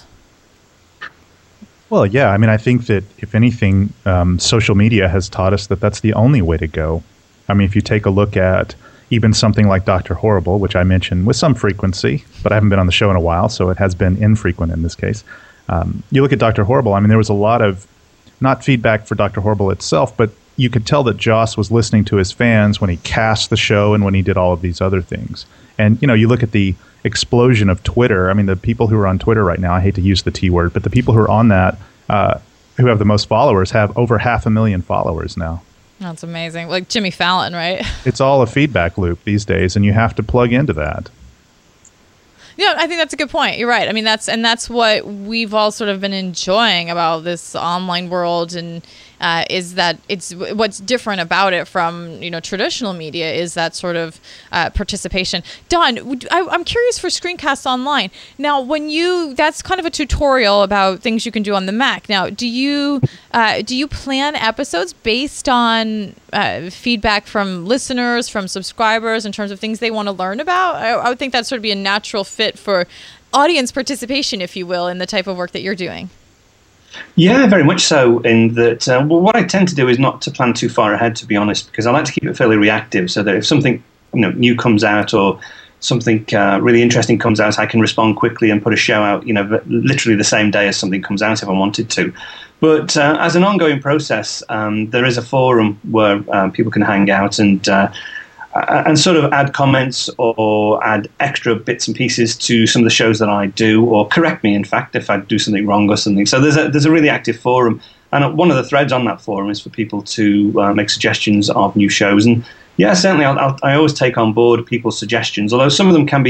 [SPEAKER 3] Well, yeah. I mean, I think that if anything, um, social media has taught us that that's the only way to go. I mean, if you take a look at even something like Doctor Horrible, which I mention with some frequency, but I haven't been on the show in a while, so it has been infrequent in this case. Um, you look at Doctor Horrible, I mean, there was a lot of, not feedback for Doctor Horrible itself, but you could tell that Joss was listening to his fans when he cast the show and when he did all of these other things. And, you know, you look at the explosion of Twitter. I mean, the people who are on Twitter right now, I hate to use the T word, but the people who are on that, uh, who have the most followers, have over half a million followers now.
[SPEAKER 1] That's amazing. Like Jimmy Fallon, right?
[SPEAKER 3] It's all a feedback loop these days, and you have to plug into that.
[SPEAKER 1] Yeah, I think that's a good point. You're right. I mean, that's and that's what we've all sort of been enjoying about this online world, and uh, is that it's what's different about it from, you know, traditional media is that sort of uh, participation. Don, I, I'm curious for Screencast Online. Now, when you that's kind of a tutorial about things you can do on the Mac. Now, do you uh, do you plan episodes based on uh, feedback from listeners, from subscribers, in terms of things they want to learn about? I, I would think that sort of be a natural fit for audience participation, if you will, in the type of work that you're doing.
[SPEAKER 4] Yeah, very much so. In that, uh, well, what I tend to do is not to plan too far ahead, to be honest, because I like to keep it fairly reactive, so that if something, you know, new comes out or something uh, really interesting comes out, I can respond quickly and put a show out, you know, literally the same day as something comes out if I wanted to. But uh, as an ongoing process, um, there is a forum where um, people can hang out and uh, and sort of add comments or add extra bits and pieces to some of the shows that I do, or correct me, in fact, if I do something wrong or something. So there's a there's a really active forum, and one of the threads on that forum is for people to uh, make suggestions of new shows. And yeah, certainly, I'll, I'll, I always take on board people's suggestions, although some of them can be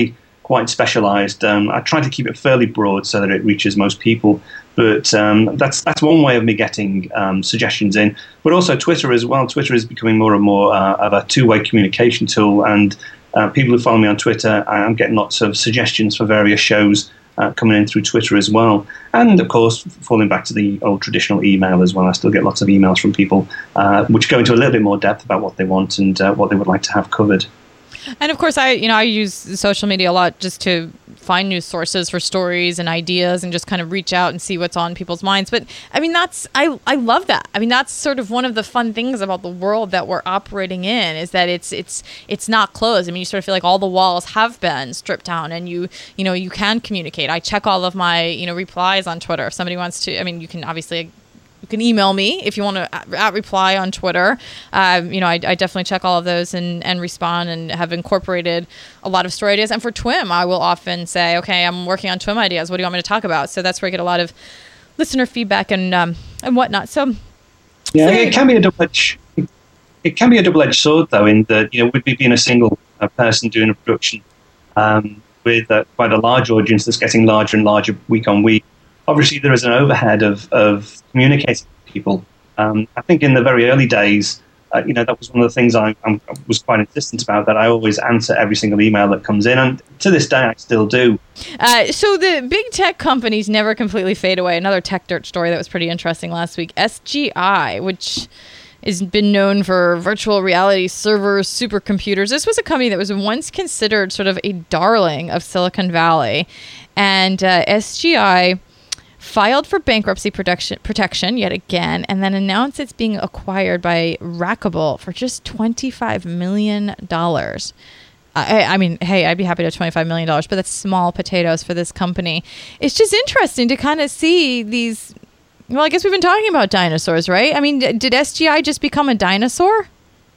[SPEAKER 4] quite specialized. Um, I try to keep it fairly broad so that it reaches most people. But um, that's that's one way of me getting um, suggestions in. But also Twitter as well. Twitter is becoming more and more uh, of a two-way communication tool. And uh, people who follow me on Twitter, I'm getting lots of suggestions for various shows uh, coming in through Twitter as well. And, of course, falling back to the old traditional email as well. I still get lots of emails from people uh, which go into a little bit more depth about what they want and uh, what they would like to have covered.
[SPEAKER 1] And of course, I you know I use social media a lot just to find news sources for stories and ideas, and just kind of reach out and see what's on people's minds. But I mean, that's I I love that. I mean, that's sort of one of the fun things about the world that we're operating in, is that it's it's it's not closed. I mean, you sort of feel like all the walls have been stripped down, and you you know you can communicate. I check all of my you know replies on Twitter. If somebody wants to, I mean, you can obviously. You can email me if you want to at, at reply on Twitter. Um, you know, I, I definitely check all of those and, and respond, and have incorporated a lot of story ideas. And for T W I M, I will often say, okay, I'm working on T W I M ideas. What do you want me to talk about? So that's where I get a lot of listener feedback and um, and whatnot. So
[SPEAKER 4] yeah, so, it can be a double-edged. It can be a double-edged sword, though, in that you know, with me being a single uh, person doing a production um, with uh, quite a large audience that's getting larger and larger week on week. Obviously, there is an overhead of, of communicating with people. Um, I think in the very early days, uh, you know, that was one of the things I, I was quite insistent about, that I always answer every single email that comes in. And to this day, I still do.
[SPEAKER 1] Uh, so the big tech companies never completely fade away. Another Tech Dirt story that was pretty interesting last week. S G I, which has been known for virtual reality servers, supercomputers. This was a company that was once considered sort of a darling of Silicon Valley. And uh, S G I filed for bankruptcy protection, protection yet again, and then announced it's being acquired by Rackable for just twenty-five million dollars. I, I mean, hey, I'd be happy to have twenty-five million dollars, but that's small potatoes for this company. It's just interesting to kind of see these. Well, I guess we've been talking about dinosaurs, right? I mean, did S G I just become a dinosaur?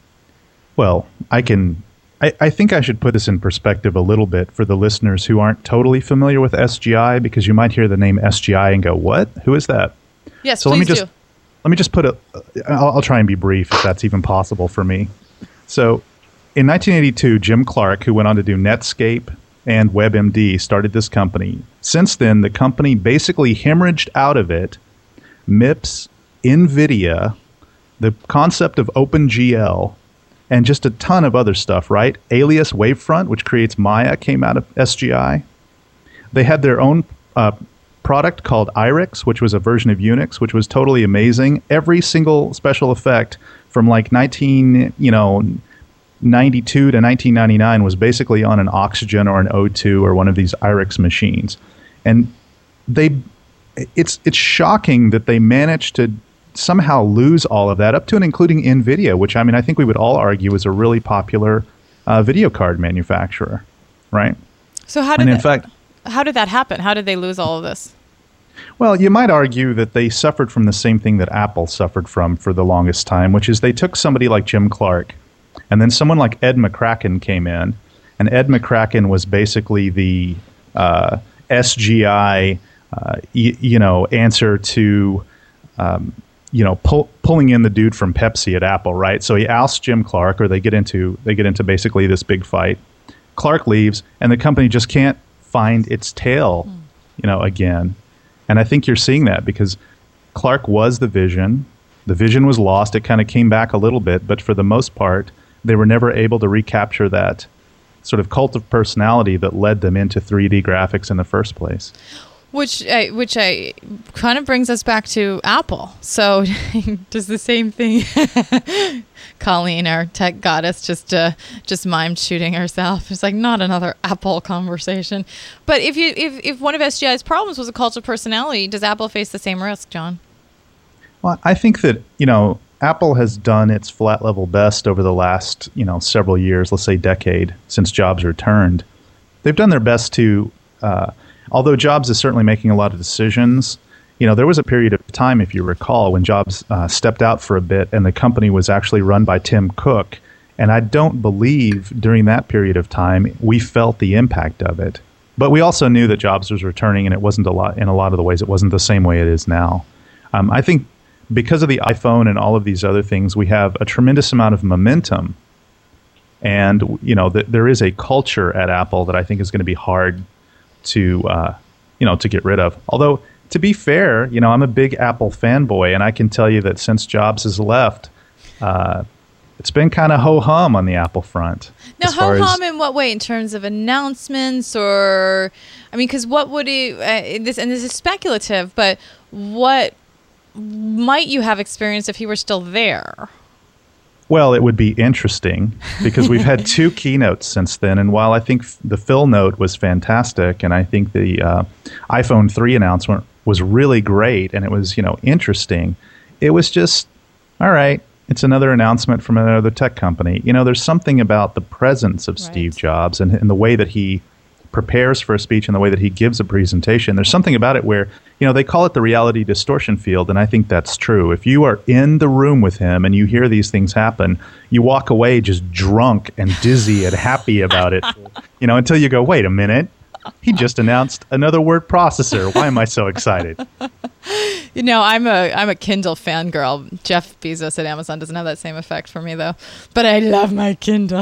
[SPEAKER 3] Well, I can... I, I think I should put this in perspective a little bit for the listeners who aren't totally familiar with S G I, because you might hear the name S G I and go, "What? Who is that?"
[SPEAKER 1] Yes,
[SPEAKER 3] so
[SPEAKER 1] please
[SPEAKER 3] let me just
[SPEAKER 1] do.
[SPEAKER 3] let me just put a. I'll, I'll try and be brief if that's even possible for me. So, in nineteen eighty-two, Jim Clark, who went on to do Netscape and WebMD, started this company. Since then, the company basically hemorrhaged out of it M I P S, NVIDIA, the concept of OpenGL, and just a ton of other stuff, right? Alias Wavefront, which creates Maya, came out of S G I. They had their own uh, product called IRIX, which was a version of Unix, which was totally amazing. Every single special effect from like nineteen, you know, ninety-two to nineteen ninety-nine was basically on an Oxygen or an O two or one of these IRIX machines. And they, it's it's shocking that they managed to somehow lose all of that, up to and including NVIDIA, which, I mean, I think we would all argue is a really popular uh, video card manufacturer, right?
[SPEAKER 1] So how did
[SPEAKER 3] and in
[SPEAKER 1] that,
[SPEAKER 3] fact,
[SPEAKER 1] how did that happen? How did they lose all of this?
[SPEAKER 3] Well, you might argue that they suffered from the same thing that Apple suffered from for the longest time, which is they took somebody like Jim Clark, and then someone like Ed McCracken came in, and Ed McCracken was basically the uh, S G I, uh, y- you know, answer to... Um, you know, pull, pulling in the dude from Pepsi at Apple, right? So he ousts Jim Clark, or they get into they get into basically this big fight. Clark leaves, and the company just can't find its tail, mm. you know, again. And I think you're seeing that because Clark was the vision. The vision was lost. It kind of came back a little bit, but for the most part, they were never able to recapture that sort of cult of personality that led them into three D graphics in the first place.
[SPEAKER 1] Which uh, which I kind of brings us back to Apple. So does the same thing. Colleen, our tech goddess, just uh, just mimed shooting herself. It's like, not another Apple conversation. But if you if, if one of S G I's problems was a cult of personality, does Apple face the same risk, John?
[SPEAKER 3] Well, I think that, you know, Apple has done its flat level best over the last, you know, several years, let's say decade, since Jobs returned. They've done their best to... Uh, Although Jobs is certainly making a lot of decisions, you know, there was a period of time, if you recall, when Jobs uh, stepped out for a bit and the company was actually run by Tim Cook. And I don't believe during that period of time we felt the impact of it. But we also knew that Jobs was returning, and it wasn't a lot, in a lot of the ways, it wasn't the same way it is now. Um, I think because of the iPhone and all of these other things, we have a tremendous amount of momentum And, you know, th- there is a culture at Apple that I think is going to be hard to, uh, you know, to get rid of. Although, to be fair, you know, I'm a big Apple fanboy, and I can tell you that since Jobs has left, uh, it's been kind of ho-hum on the Apple front.
[SPEAKER 1] Now, ho-hum in what way? In terms of announcements, or, I mean, because what would he, uh, this, and this is speculative, but what might you have experienced if he were still there?
[SPEAKER 3] Well, it would be interesting because we've had two keynotes since then. And while I think f- the Phil note was fantastic, and I think the uh, iPhone three announcement was really great, and it was, you know, interesting, it was just, all right, it's another announcement from another tech company. You know, there's something about the presence of
[SPEAKER 1] Right.
[SPEAKER 3] Steve Jobs and, and the way that he prepares for a speech and the way that he gives a presentation. There's something about it where, you know, they call it the reality distortion field, and I think that's true. If you are in the room with him and you hear these things happen, you walk away just drunk and dizzy and happy about it, you know, until you go, wait a minute, he just announced another word processor. Why am I so excited?
[SPEAKER 1] You know, I'm a I'm a Kindle fangirl. Jeff Bezos at Amazon doesn't have that same effect for me, though. But I love my Kindle.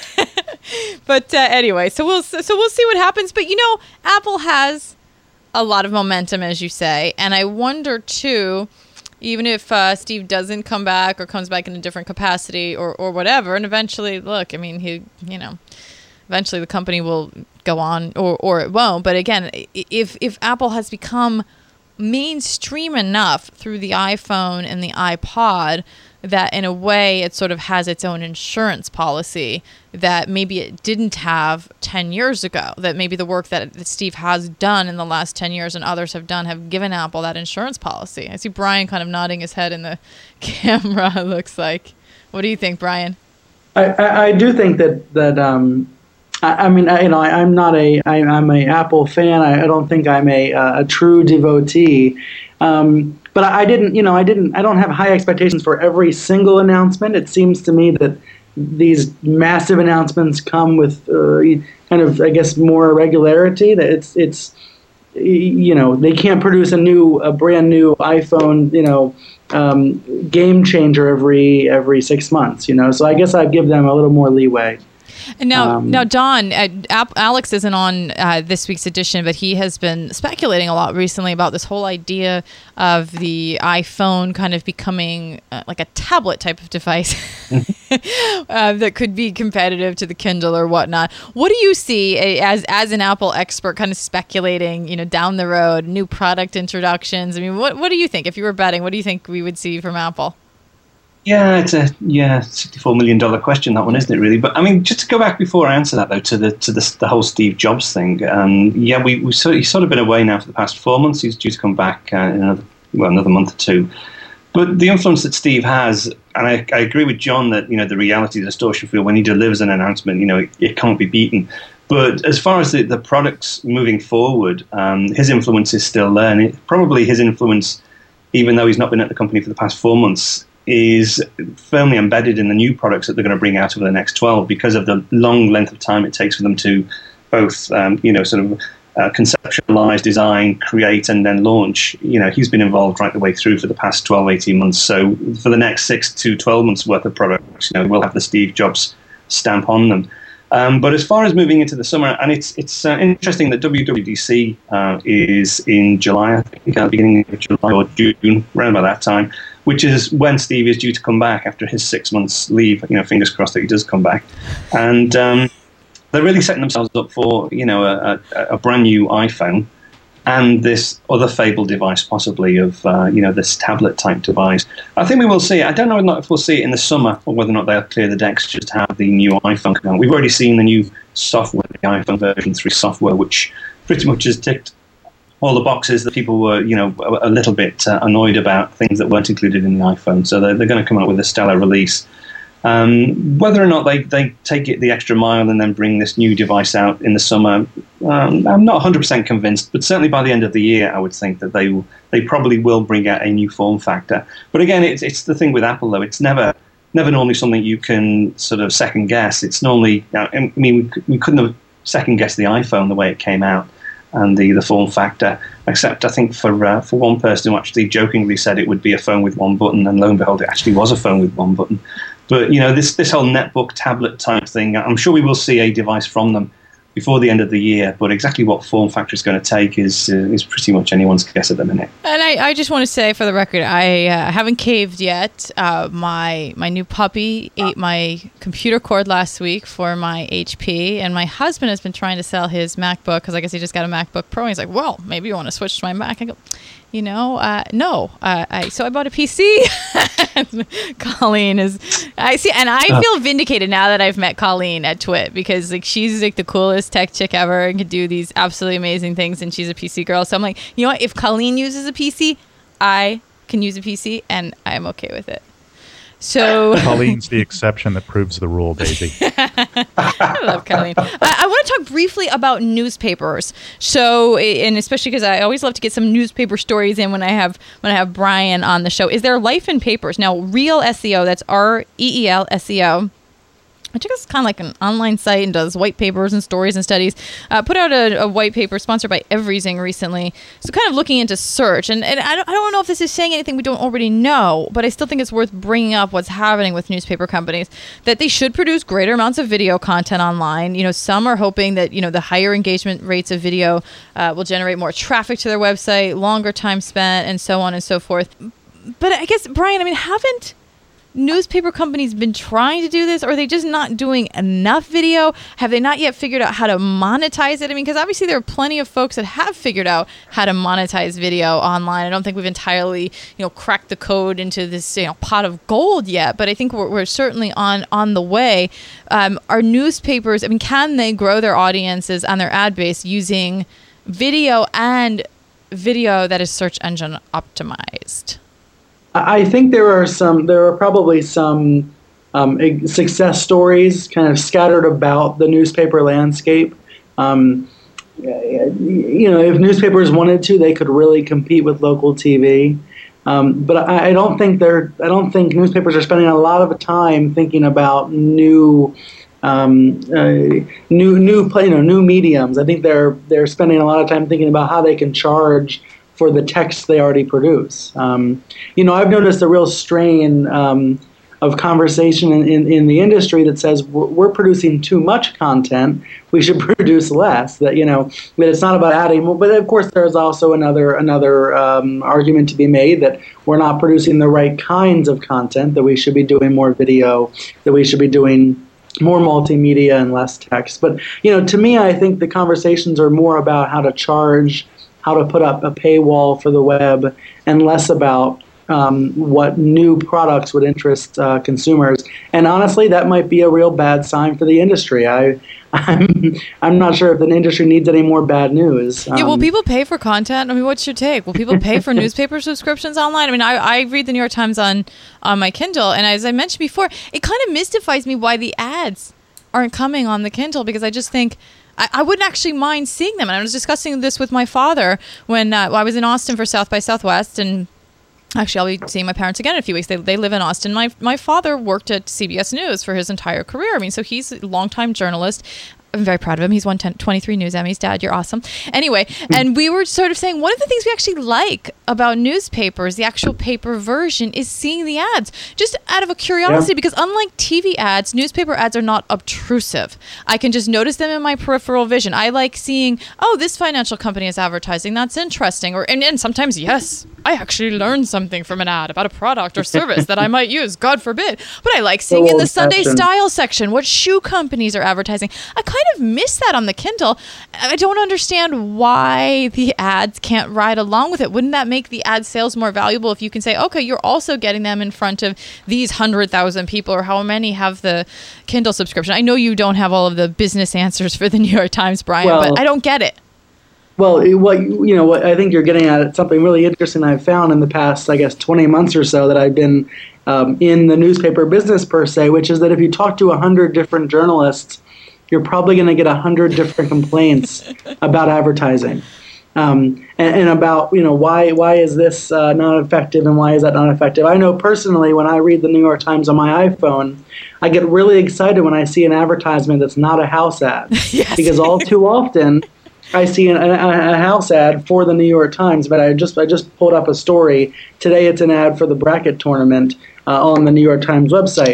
[SPEAKER 1] But uh, anyway, so we'll so we'll see what happens. But you know, Apple has a lot of momentum, as you say, and I wonder too, even if uh, Steve doesn't come back or comes back in a different capacity or or whatever, and eventually, look, I mean, he, you know, eventually the company will go on, or or it won't. But again, if if Apple has become mainstream enough through the iPhone and the iPod that in a way it sort of has its own insurance policy that maybe it didn't have ten years ago, that maybe the work that Steve has done in the last ten years and others have done have given Apple that insurance policy. I see Brian kind of nodding his head in the camera, it looks like. What do you think, Brian?
[SPEAKER 2] I, I, I do think that that um, I, I mean I, you know I, I'm not a I, I'm a Apple fan. I, I don't think I'm a a true devotee. Um, but I, I didn't you know I didn't I don't have high expectations for every single announcement. It seems to me that these massive announcements come with uh, kind of I guess more irregularity. That it's it's you know they can't produce a new a brand new iPhone you know. Um, game changer every every six months, you know. So I guess I'd give them a little more leeway.
[SPEAKER 1] And now,
[SPEAKER 2] Um,
[SPEAKER 1] now, Don, uh, Alex isn't on uh, this week's edition, but he has been speculating a lot recently about this whole idea of the iPhone kind of becoming uh, like a tablet type of device uh, that could be competitive to the Kindle or whatnot. What do you see as as an Apple expert, kind of speculating, you know, down the road, new product introductions? I mean, what what do you think? If you were betting, what do you think we would see from Apple?
[SPEAKER 4] Yeah, it's a yeah sixty-four million dollar question, that one, isn't it? Really, but I mean, just to go back before I answer that though, to the to the, the whole Steve Jobs thing. Um, yeah, we we sort he's sort of been away now for the past four months. He's due to come back uh, in another well another month or two. But the influence that Steve has, and I, I agree with John that you know the reality distortion field, when he delivers an announcement, you know it, it can't be beaten. But as far as the, the products moving forward, um, his influence is still there. And it, probably his influence, even though he's not been at the company for the past four months, is firmly embedded in the new products that they're going to bring out over the next twelve because of the long length of time it takes for them to both, um, you know, sort of uh, conceptualize, design, create, and then launch. You know, he's been involved right the way through for the past twelve, eighteen months. So for the next six to twelve months worth of products, you know, we'll have the Steve Jobs stamp on them. Um, but as far as moving into the summer, and it's it's uh, interesting that W W D C uh, is in July, I think, at the beginning of July or June, around about that time, which is when Steve is due to come back after his six months leave. You know, fingers crossed that he does come back. And um, they're really setting themselves up for, you know, a, a, a brand new iPhone and this other fabled device, possibly of, uh, you know, this tablet type device. I think we will see it. I don't know if we'll see it in the summer or whether or not they'll clear the decks just to have the new iPhone come out. We've already seen the new software, the iPhone version three software, which pretty much has ticked all the boxes that people were, you know, a, a little bit uh, annoyed about, things that weren't included in the iPhone. So they're, they're going to come out with a stellar release. Um, whether or not they, they take it the extra mile and then bring this new device out in the summer, um, I'm not one hundred percent convinced, but certainly by the end of the year, I would think that they they probably will bring out a new form factor. But again, it's, it's the thing with Apple, though. It's never never normally something you can sort of second guess. It's normally, I mean, we, we couldn't have second guessed the iPhone the way it came out and the, the form factor, except I think for uh, for one person who actually jokingly said it would be a phone with one button, and lo and behold, it actually was a phone with one button. But, you know, this, this whole netbook tablet type thing, I'm sure we will see a device from them before the end of the year, but exactly what form factor it's going to take is uh, is pretty much anyone's guess at the minute.
[SPEAKER 1] And I, I just want to say, for the record, I uh, haven't caved yet. Uh, my my new puppy ate my computer cord last week for my H P, and my husband has been trying to sell his MacBook because I guess he just got a MacBook Pro. And he's like, well, maybe you want to switch to my Mac. I go, you know, uh, no. Uh, I, so I bought a P C. Colleen is, I see, and I feel vindicated now that I've met Colleen at Twit, because like she's like the coolest tech chick ever and can do these absolutely amazing things, and she's a P C girl. So I'm like, you know what? If Colleen uses a P C, I can use a P C, and I'm okay with it. So
[SPEAKER 3] Colleen's the exception that proves the rule, baby.
[SPEAKER 1] I love Colleen. I, I want to talk briefly about newspapers. So, and especially because I always love to get some newspaper stories in when I have when I have Brian on the show. Is there life in papers? Now, Reel S E O, that's R E E L S E O, which I guess is kind of like an online site and does white papers and stories and studies, uh, put out a, a white paper sponsored by Everything recently. So kind of looking into search. And, and I, don't, I don't know if this is saying anything we don't already know, but I still think it's worth bringing up what's happening with newspaper companies, that they should produce greater amounts of video content online. You know, some are hoping that, you know, the higher engagement rates of video uh, will generate more traffic to their website, longer time spent, and so on and so forth. But I guess, Brian, I mean, haven't newspaper companies been trying to do this, or are they just not doing enough video? Have they not yet figured out how to monetize it? I mean, because obviously there are plenty of folks that have figured out how to monetize video online. I don't think we've entirely, you know, cracked the code into this, you know, pot of gold yet, but I think we're, we're certainly on on the way. Um, are newspapers, I mean, can they grow their audiences and their ad base using video and video that is search engine optimized?
[SPEAKER 2] I think there are some. There are probably some um, success stories kind of scattered about the newspaper landscape. Um, you know, if newspapers wanted to, they could really compete with local T V. Um, but I, I don't think they're. I don't think newspapers are spending a lot of time thinking about new, um, uh, new, new, you know, new mediums. I think they're they're spending a lot of time thinking about how they can charge for the text they already produce. Um, you know, I've noticed a real strain um, of conversation in, in, in the industry that says we're, we're producing too much content, we should produce less. That, you know, that it's not about adding more. But of course, there's also another another um, argument to be made that we're not producing the right kinds of content, that we should be doing more video, that we should be doing more multimedia and less text. But, you know, to me, I think the conversations are more about how to charge, how to put up a paywall for the web, and less about um, what new products would interest uh, consumers. And honestly, that might be a real bad sign for the industry. I, I'm, I'm not sure if the industry needs any more bad news. Um,
[SPEAKER 1] yeah, will people pay for content? I mean, what's your take? Will people pay for newspaper subscriptions online? I mean, I, I read the New York Times on, on my Kindle, and as I mentioned before, it kind of mystifies me why the ads aren't coming on the Kindle, because I just think I, I wouldn't actually mind seeing them. And I was discussing this with my father when uh, I was in Austin for South by Southwest, and actually I'll be seeing my parents again in a few weeks. They they live in Austin. My my father worked at C B S News for his entire career. I mean, so he's a longtime journalist. I'm very proud of him. He's won ten, twenty-three News Emmys. Dad, you're awesome. Anyway, and we were sort of saying one of the things we actually like about newspapers, the actual paper version, is seeing the ads. Just out of a curiosity, yeah. Because unlike T V ads, newspaper ads are not obtrusive. I can just notice them in my peripheral vision. I like seeing, oh, this financial company is advertising. That's interesting. Or and, and sometimes, yes, I actually learned something from an ad about a product or service that I might use, God forbid. But I like seeing in the Sunday Style section what shoe companies are advertising. I kind of miss that on the Kindle. I don't understand why the ads can't ride along with it. Wouldn't that make the ad sales more valuable if you can say, okay, you're also getting them in front of these one hundred thousand people, or how many have the Kindle subscription? I know you don't have all of the business answers for the New York Times, Brian, well, but I don't get it.
[SPEAKER 2] Well, what you know, what I think you're getting at something really interesting I've found in the past, I guess, twenty months or so that I've been um, in the newspaper business per se, which is that if you talk to one hundred different journalists, you're probably going to get one hundred different complaints about advertising, um, and, and about, you know, why why is this uh, not effective and why is that not effective. I know personally when I read the New York Times on my iPhone, I get really excited when I see an advertisement that's not a house ad. Yes. Because all too often I see an, a, a house ad for the New York Times, but I just I just pulled up a story. Today it's an ad for the bracket tournament uh, on the New York Times website.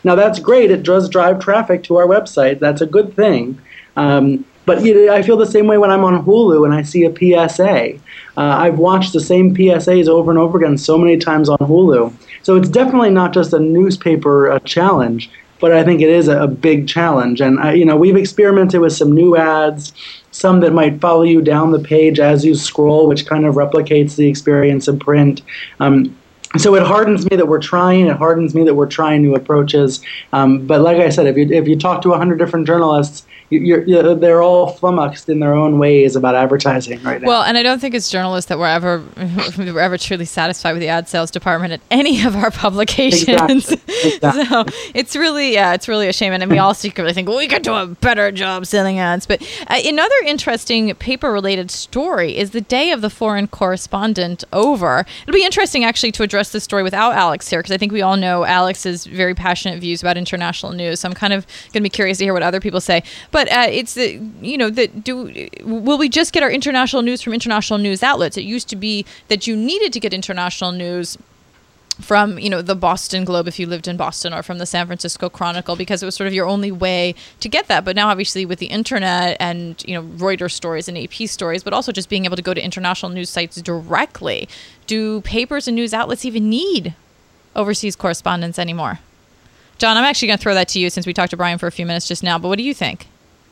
[SPEAKER 2] Now, that's great. It does drive traffic to our website. That's a good thing. Um, but you know, I feel the same way when I'm on Hulu and I see a P S A. Uh, I've watched the same P S As over and over again so many times on Hulu. So it's definitely not just a newspaper uh, challenge, but I think it is a, a big challenge. And I, you know, we've experimented with some new ads, some that might follow you down the page as you scroll, which kind of replicates the experience of print. Um, So it hardens me that we're trying. It hardens me that we're trying new approaches. Um, but like I said, if you if you talk to a hundred different journalists, you're, you're, they're all flummoxed in their own ways about advertising right now.
[SPEAKER 1] Well, and I don't think it's journalists that we're ever we're ever truly satisfied with the ad sales department at any of our publications.
[SPEAKER 2] Exactly. Exactly.
[SPEAKER 1] So it's really yeah, it's really a shame. And we all secretly think, well, we could do a better job selling ads. But uh, another interesting paper-related story is the day of the foreign correspondent over. It'll be interesting actually to address this story without Alex here, because I think we all know Alex's very passionate views about international news. So I'm kind of going to be curious to hear what other people say. But uh, it's the you know that do will we just get our international news from international news outlets? It used to be that you needed to get international news from, you know, the Boston Globe if you lived in Boston, or from the San Francisco Chronicle, because it was sort of your only way to get that. But now, obviously, with the internet and, you know, Reuters stories and A P stories, but also just being able to go to international news sites directly, do papers and news outlets even need overseas correspondents anymore? John, I'm actually going to throw that to you since we talked to Brian for a few minutes just now. But what do you think?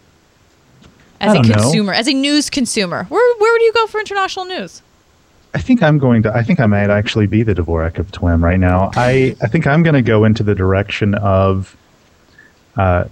[SPEAKER 1] As a consumer, know. as a news consumer, where where would you go for international news?
[SPEAKER 3] I think I'm going to, I think I might actually be the Dvorak of T W I M right now. I, I think I'm going to go into the direction of, uh,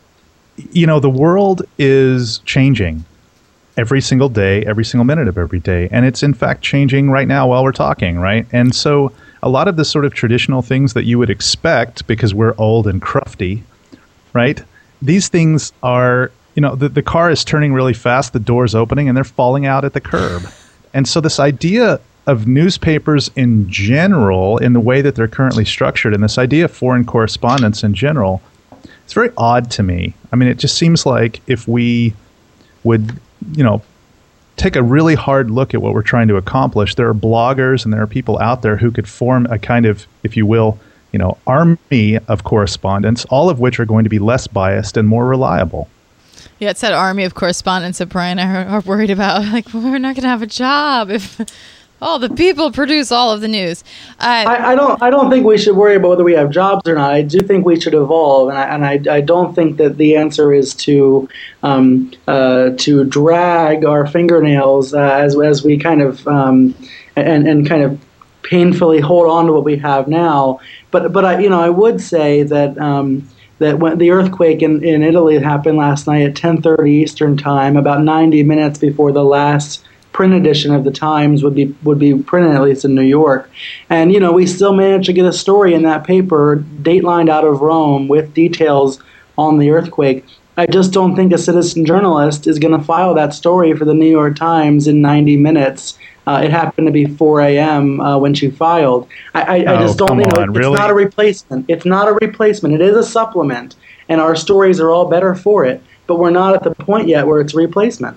[SPEAKER 3] you know, the world is changing every single day, every single minute of every day. And it's in fact changing right now while we're talking, right? And so a lot of the sort of traditional things that you would expect because we're old and crufty, right? These things are, you know, the, the car is turning really fast, the door's opening, and they're falling out at the curb. And so this idea of newspapers in general, in the way that they're currently structured, and this idea of foreign correspondence in general, it's very odd to me. I mean, it just seems like if we would, you know, take a really hard look at what we're trying to accomplish, there are bloggers and there are people out there who could form a kind of, if you will, you know, army of correspondents, all of which are going to be less biased and more reliable.
[SPEAKER 1] Yeah, it's that army of correspondents that Brian and I are worried about. Like, we're not going to have a job if all the people produce all of the news. Uh,
[SPEAKER 2] I, I don't. I don't think we should worry about whether we have jobs or not. I do think we should evolve, and I and I, I don't think that the answer is to um, uh, to drag our fingernails uh, as as we kind of um, and and kind of painfully hold on to what we have now. But but I you know I would say that. Um, that when the earthquake in, in Italy happened last night at ten thirty Eastern Time, about ninety minutes before the last print edition of the Times would be would be printed, at least in New York. And, you know, we still managed to get a story in that paper, datelined out of Rome, with details on the earthquake. I just don't think a citizen journalist is going to file that story for the New York Times in ninety minutes. Uh, it happened to be four a.m. Uh, when she filed. I, I, oh, I just don't, you know, on, it's really? not a replacement. It's not a replacement. It is a supplement, and our stories are all better for it. But we're not at the point yet where it's a replacement.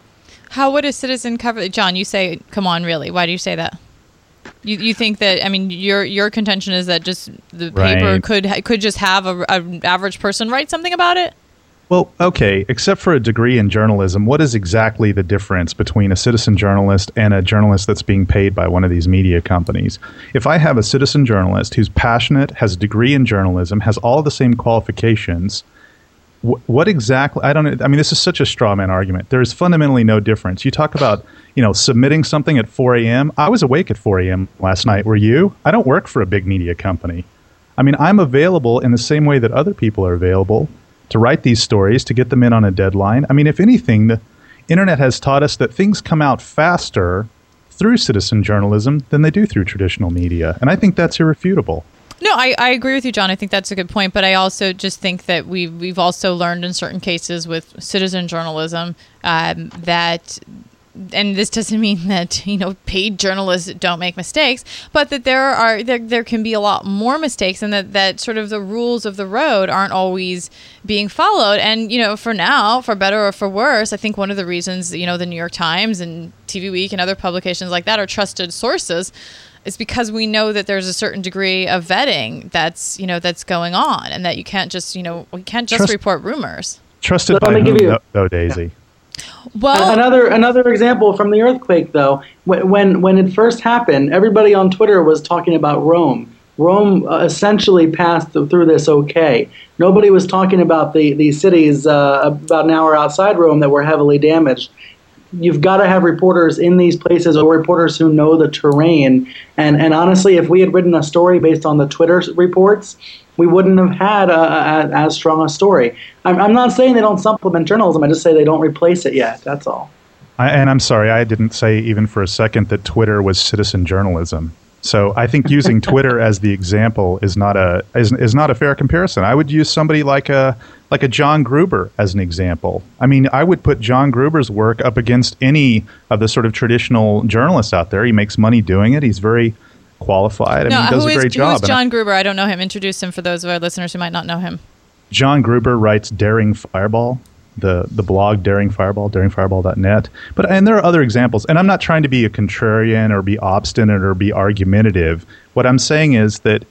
[SPEAKER 1] How would a citizen cover? John, you say, "Come on, really?" Why do you say that? You you think that? I mean, your your contention is that just the paper
[SPEAKER 3] right.
[SPEAKER 1] could could just have a, an average person write something about it.
[SPEAKER 3] Well, okay, except for a degree in journalism, what is exactly the difference between a citizen journalist and a journalist that's being paid by one of these media companies? If I have a citizen journalist who's passionate, has a degree in journalism, has all the same qualifications, wh- what exactly, I don't, I mean, this is such a straw man argument. There is fundamentally no difference. You talk about, you know, submitting something at four a.m. I was awake at four a.m. last night. Were you? I don't work for a big media company. I mean, I'm available in the same way that other people are available to write these stories, to get them in on a deadline. I mean, if anything, the internet has taught us that things come out faster through citizen journalism than they do through traditional media. And I think that's irrefutable.
[SPEAKER 1] No, I, I agree with you, John. I think that's a good point. But I also just think that we've, we've also learned in certain cases with citizen journalism um, that and this doesn't mean that, you know, paid journalists don't make mistakes, but that there are there, there can be a lot more mistakes, and that, that sort of the rules of the road aren't always being followed. And, you know, for now, for better or for worse, I think one of the reasons, you know, the New York Times and T V Week and other publications like that are trusted sources is because we know that there's a certain degree of vetting that's, you know, that's going on, and that you can't just, you know, we can't just Trust, report rumors.
[SPEAKER 3] Trusted by whom, though, Daisy?
[SPEAKER 1] Well,
[SPEAKER 2] another another example from the earthquake, though, when when it first happened, everybody on Twitter was talking about Rome. Rome uh, essentially passed through this okay. Nobody was talking about the the cities uh, about an hour outside Rome that were heavily damaged. You've got to have reporters in these places, or reporters who know the terrain. And and honestly, if we had written a story based on the Twitter reports, we wouldn't have had a, a, as strong a story. I'm, I'm not saying they don't supplement journalism. I just say they don't replace it yet. That's all.
[SPEAKER 3] I, and I'm sorry, I didn't say even for a second that Twitter was citizen journalism. So I think using Twitter as the example is not a is, is not a fair comparison. I would use somebody like a like a John Gruber as an example. I mean, I would put John Gruber's work up against any of the sort of traditional journalists out there. He makes money doing it. He's very qualified. I
[SPEAKER 1] no,
[SPEAKER 3] mean, he does
[SPEAKER 1] who
[SPEAKER 3] a
[SPEAKER 1] is,
[SPEAKER 3] great
[SPEAKER 1] who
[SPEAKER 3] job.
[SPEAKER 1] Who is John Gruber? I don't know him. Introduce him for those of our listeners who might not know him.
[SPEAKER 3] John Gruber writes Daring Fireball, the the blog Daring Fireball, daring fireball dot net. But and there are other examples. And I'm not trying to be a contrarian or be obstinate or be argumentative. What I'm saying is that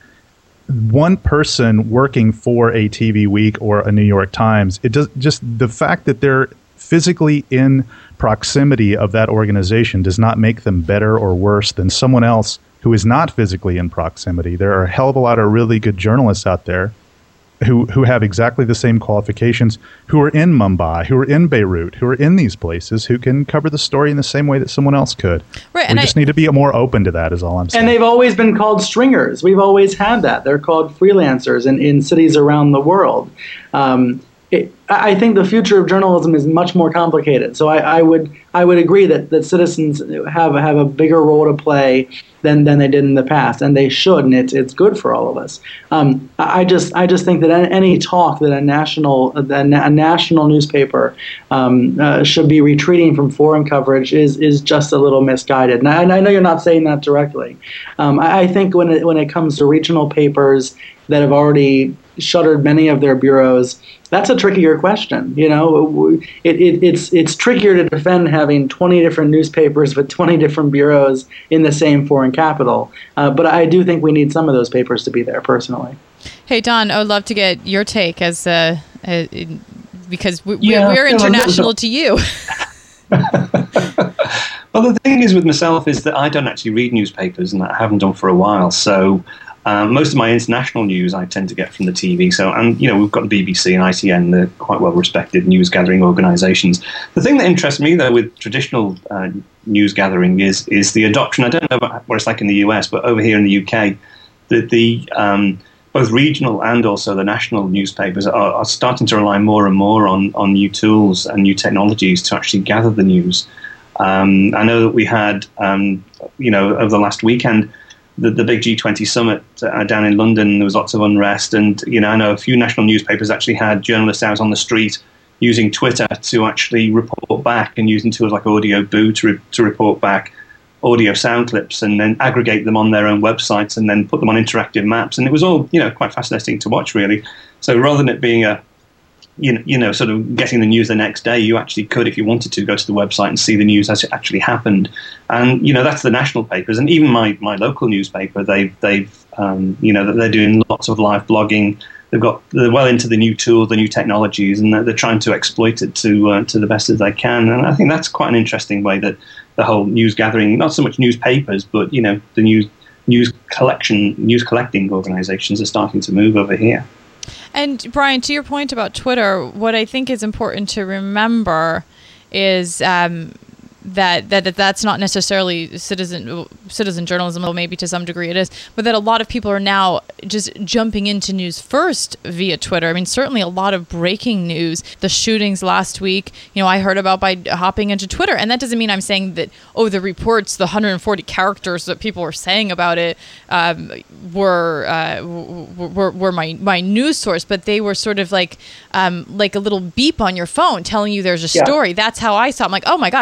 [SPEAKER 3] one person working for a T V Week or a New York Times, it does just the fact that they're physically in proximity of that organization does not make them better or worse than someone else who is not physically in proximity. There are a hell of a lot of really good journalists out there who who have exactly the same qualifications, who are in Mumbai, who are in Beirut, who are in these places, who can cover the story in the same way that someone else could.
[SPEAKER 1] Right,
[SPEAKER 3] we
[SPEAKER 1] and
[SPEAKER 3] just
[SPEAKER 1] I,
[SPEAKER 3] need to be more open to that is all I'm saying.
[SPEAKER 2] And they've always been called stringers. We've always had that. They're called freelancers in, in cities around the world. Um, it, I think the future of journalism is much more complicated. So I, I would I would agree that, that citizens have have a bigger role to play than than they did in the past, and they should, and it's it's good for all of us. Um, I just I just think that any talk that a national that a national newspaper um, uh, should be retreating from foreign coverage is is just a little misguided. And I, and I know you're not saying that directly. Um, I, I think when it when it comes to regional papers that have already shuttered many of their bureaus, that's a trickier question. You know, it, it, it's it's trickier to defend having twenty different newspapers with twenty different bureaus in the same foreign capital. Uh, but I do think we need some of those papers to be there, personally.
[SPEAKER 1] Hey, Don, I would love to get your take as uh, uh, because we,
[SPEAKER 4] yeah,
[SPEAKER 1] we're international to you.
[SPEAKER 4] Well, the thing is with myself is that I don't actually read newspapers, and I haven't done for a while. So um, most of my international news I tend to get from the T V. So, and you know, we've got the B B C and I T N, they're quite well-respected news-gathering organisations. The thing that interests me, though, with traditional uh, news gathering is is the adoption. I don't know about what it's like in the U S, but over here in the U K, the the um, both regional and also the national newspapers are, are starting to rely more and more on on new tools and new technologies to actually gather the news. Um, I know that we had, um, you know, over the last weekend, the, the big G twenty summit uh, down in London. There was lots of unrest, and you know, I know a few national newspapers actually had journalists out on the street using Twitter to actually report back, and using tools like Audio Boo to re- to report back audio sound clips, and then aggregate them on their own websites, and then put them on interactive maps. And it was all, you know, quite fascinating to watch, really. So rather than it being a You know, you know, sort of getting the news the next day, you actually could, if you wanted to, go to the website and see the news as it actually happened. And you know, that's the national papers, and even my, my local newspaper. They've they've um, you know, they're doing lots of live blogging. They've got they're well into the new tools, the new technologies, and they're, they're trying to exploit it to uh, to the best as they can. And I think that's quite an interesting way that the whole news gathering, not so much newspapers, but you know, the news news collection, news collecting organisations are starting to move over here.
[SPEAKER 1] And Brian, to your point about Twitter, what I think is important to remember is um, that, that that that's not necessarily citizen citizen journalism, though maybe to some degree it is, but that a lot of people are now just jumping into news first via Twitter. I mean, certainly a lot of breaking news, the shootings last week, you know, I heard about by hopping into Twitter. And that doesn't mean I'm saying that, oh, the reports, the one hundred forty characters that people were saying about it um, were, uh, were were my, my news source, but they were sort of like um, like a little beep on your phone telling you there's a
[SPEAKER 2] Yeah.
[SPEAKER 1] story. That's how I saw it. I'm like, oh my gosh, wow, I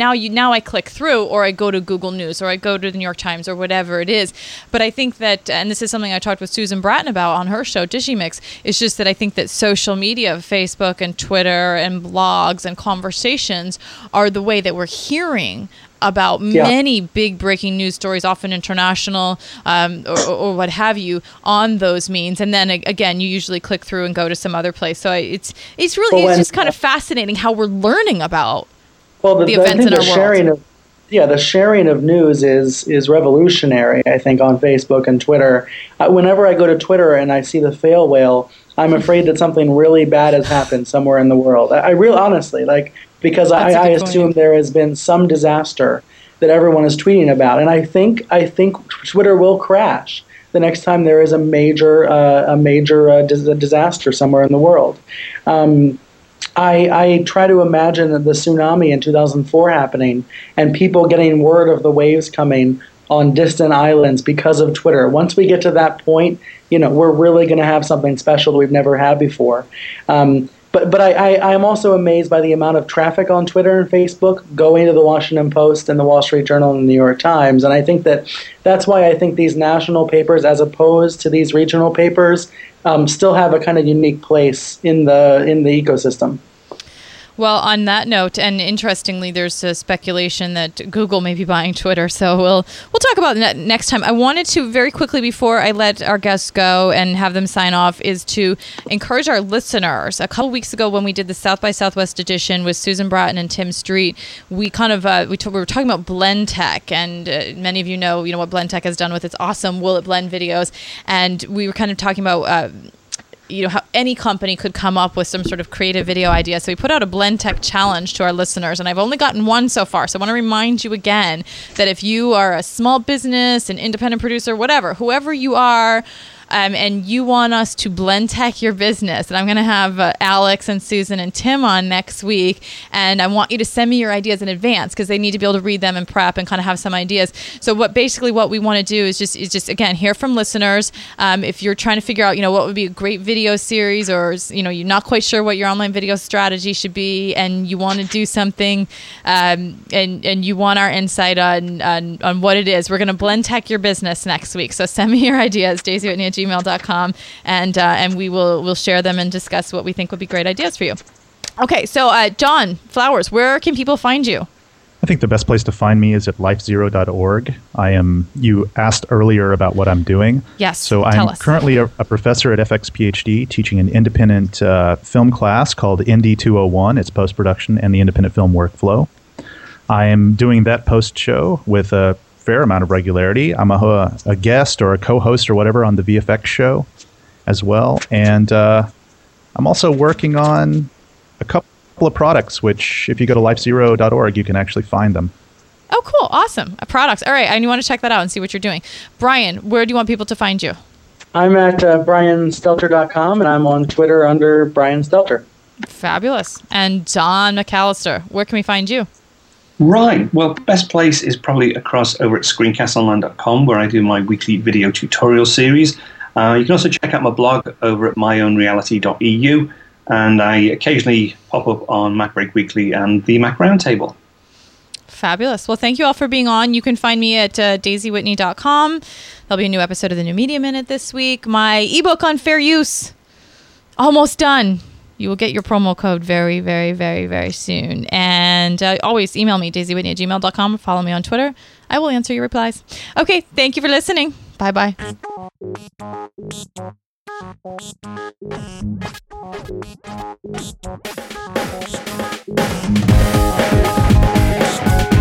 [SPEAKER 1] now you now I click through, or I go to Google News, or I go to the New York Times, or whatever it is. But I think that, and this is something I talked with Susan Bratton about on her show, DigiMix, it's just that I think that social media, Facebook and Twitter and blogs and conversations are the way that we're hearing about yeah. many big breaking news stories, often international um, or, or what have you, on those means. And then again, you usually click through and go to some other place. So it's it's really well, it's just kind of fascinating how we're learning about
[SPEAKER 2] well, the,
[SPEAKER 1] the
[SPEAKER 2] the
[SPEAKER 1] events in
[SPEAKER 2] the
[SPEAKER 1] our
[SPEAKER 2] sharing
[SPEAKER 1] world.
[SPEAKER 2] Of, yeah, the sharing of news is is revolutionary, I think, on Facebook and Twitter. Uh, whenever I go to Twitter and I see the fail whale, I'm afraid that something really bad has happened somewhere in the world. I, I real honestly, like, because I, I assume point. there has been some disaster that everyone is tweeting about. And I think I think Twitter will crash the next time there is a major uh, a major uh, dis- disaster somewhere in the world. Um, I, I try to imagine the tsunami in two thousand four happening and people getting word of the waves coming on distant islands because of Twitter. Once we get to that point, you know, we're really going to have something special that we've never had before. Um, But but I, I, I'm also amazed by the amount of traffic on Twitter and Facebook going to the Washington Post and the Wall Street Journal and the New York Times. And I think that that's why I think these national papers, as opposed to these regional papers, um, still have a kind of unique place in the in the ecosystem.
[SPEAKER 1] Well, on that note, and interestingly, there's a speculation that Google may be buying Twitter, so we'll we'll talk about that next time. I wanted to very quickly, before I let our guests go and have them sign off, is to encourage our listeners. A couple weeks ago, when we did the South by Southwest edition with Susan Bratton and Tim Street, we kind of uh, we, t- we were talking about Blendtec, and uh, many of you know you know what Blendtec has done with its awesome Will It Blend videos, and we were kind of talking about. Uh, you know, how any company could come up with some sort of creative video idea. So we put out a Blendtec challenge to our listeners, and I've only gotten one so far. So I want to remind you again that if you are a small business, an independent producer, whatever, whoever you are, Um, and you want us to Blendtec your business, and I'm going to have uh, Alex and Susan and Tim on next week, and I want you to send me your ideas in advance because they need to be able to read them and prep and kind of have some ideas. So what basically what we want to do is just is just again hear from listeners. Um, if you're trying to figure out you know what would be a great video series, or you know you're not quite sure what your online video strategy should be, and you want to do something, um, and and you want our insight on on, on what it is, we're going to Blendtec your business next week. So send me your ideas, Daisy Whitney at gmail dot com, and uh, and we will we'll share them and discuss what we think would be great ideas for you. Okay, so uh, John Flowers, where can people find you?
[SPEAKER 3] I think the best place to find me is at life zero dot org. I am. You asked earlier about what I'm doing.
[SPEAKER 1] Yes.
[SPEAKER 3] So I'm
[SPEAKER 1] us.
[SPEAKER 3] currently a, a professor at F X P H D teaching an independent uh, film class called N D two oh one. It's post-production and the independent film workflow. I am doing that post show with a fair amount of regularity. I'm a, a guest or a co-host or whatever on the V F X show as well. And uh, I'm also working on a couple of products, which if you go to life zero dot org, you can actually find them.
[SPEAKER 1] Oh, cool. Awesome. Uh, products. All right. And you want to check that out and see what you're doing. Brian, where do you want people to find you?
[SPEAKER 2] I'm at uh, brian stelter dot com, and I'm on Twitter under Brian Stelter.
[SPEAKER 1] Fabulous. And Don McAllister, where can we find you?
[SPEAKER 4] Right. Well, best place is probably across over at screencast online dot com, where I do my weekly video tutorial series. Uh, you can also check out my blog over at my own reality dot e u, and I occasionally pop up on MacBreak Weekly and the Mac Roundtable.
[SPEAKER 1] Fabulous. Well, thank you all for being on. You can find me at uh, daisy whitney dot com. There'll be a new episode of the New Media Minute this week. My ebook on fair use, almost done. You will get your promo code very, very, very, very soon. And uh, always email me, daisy whitney at gmail dot com. Follow me on Twitter. I will answer your replies. Okay, thank you for listening. Bye-bye. Thank you.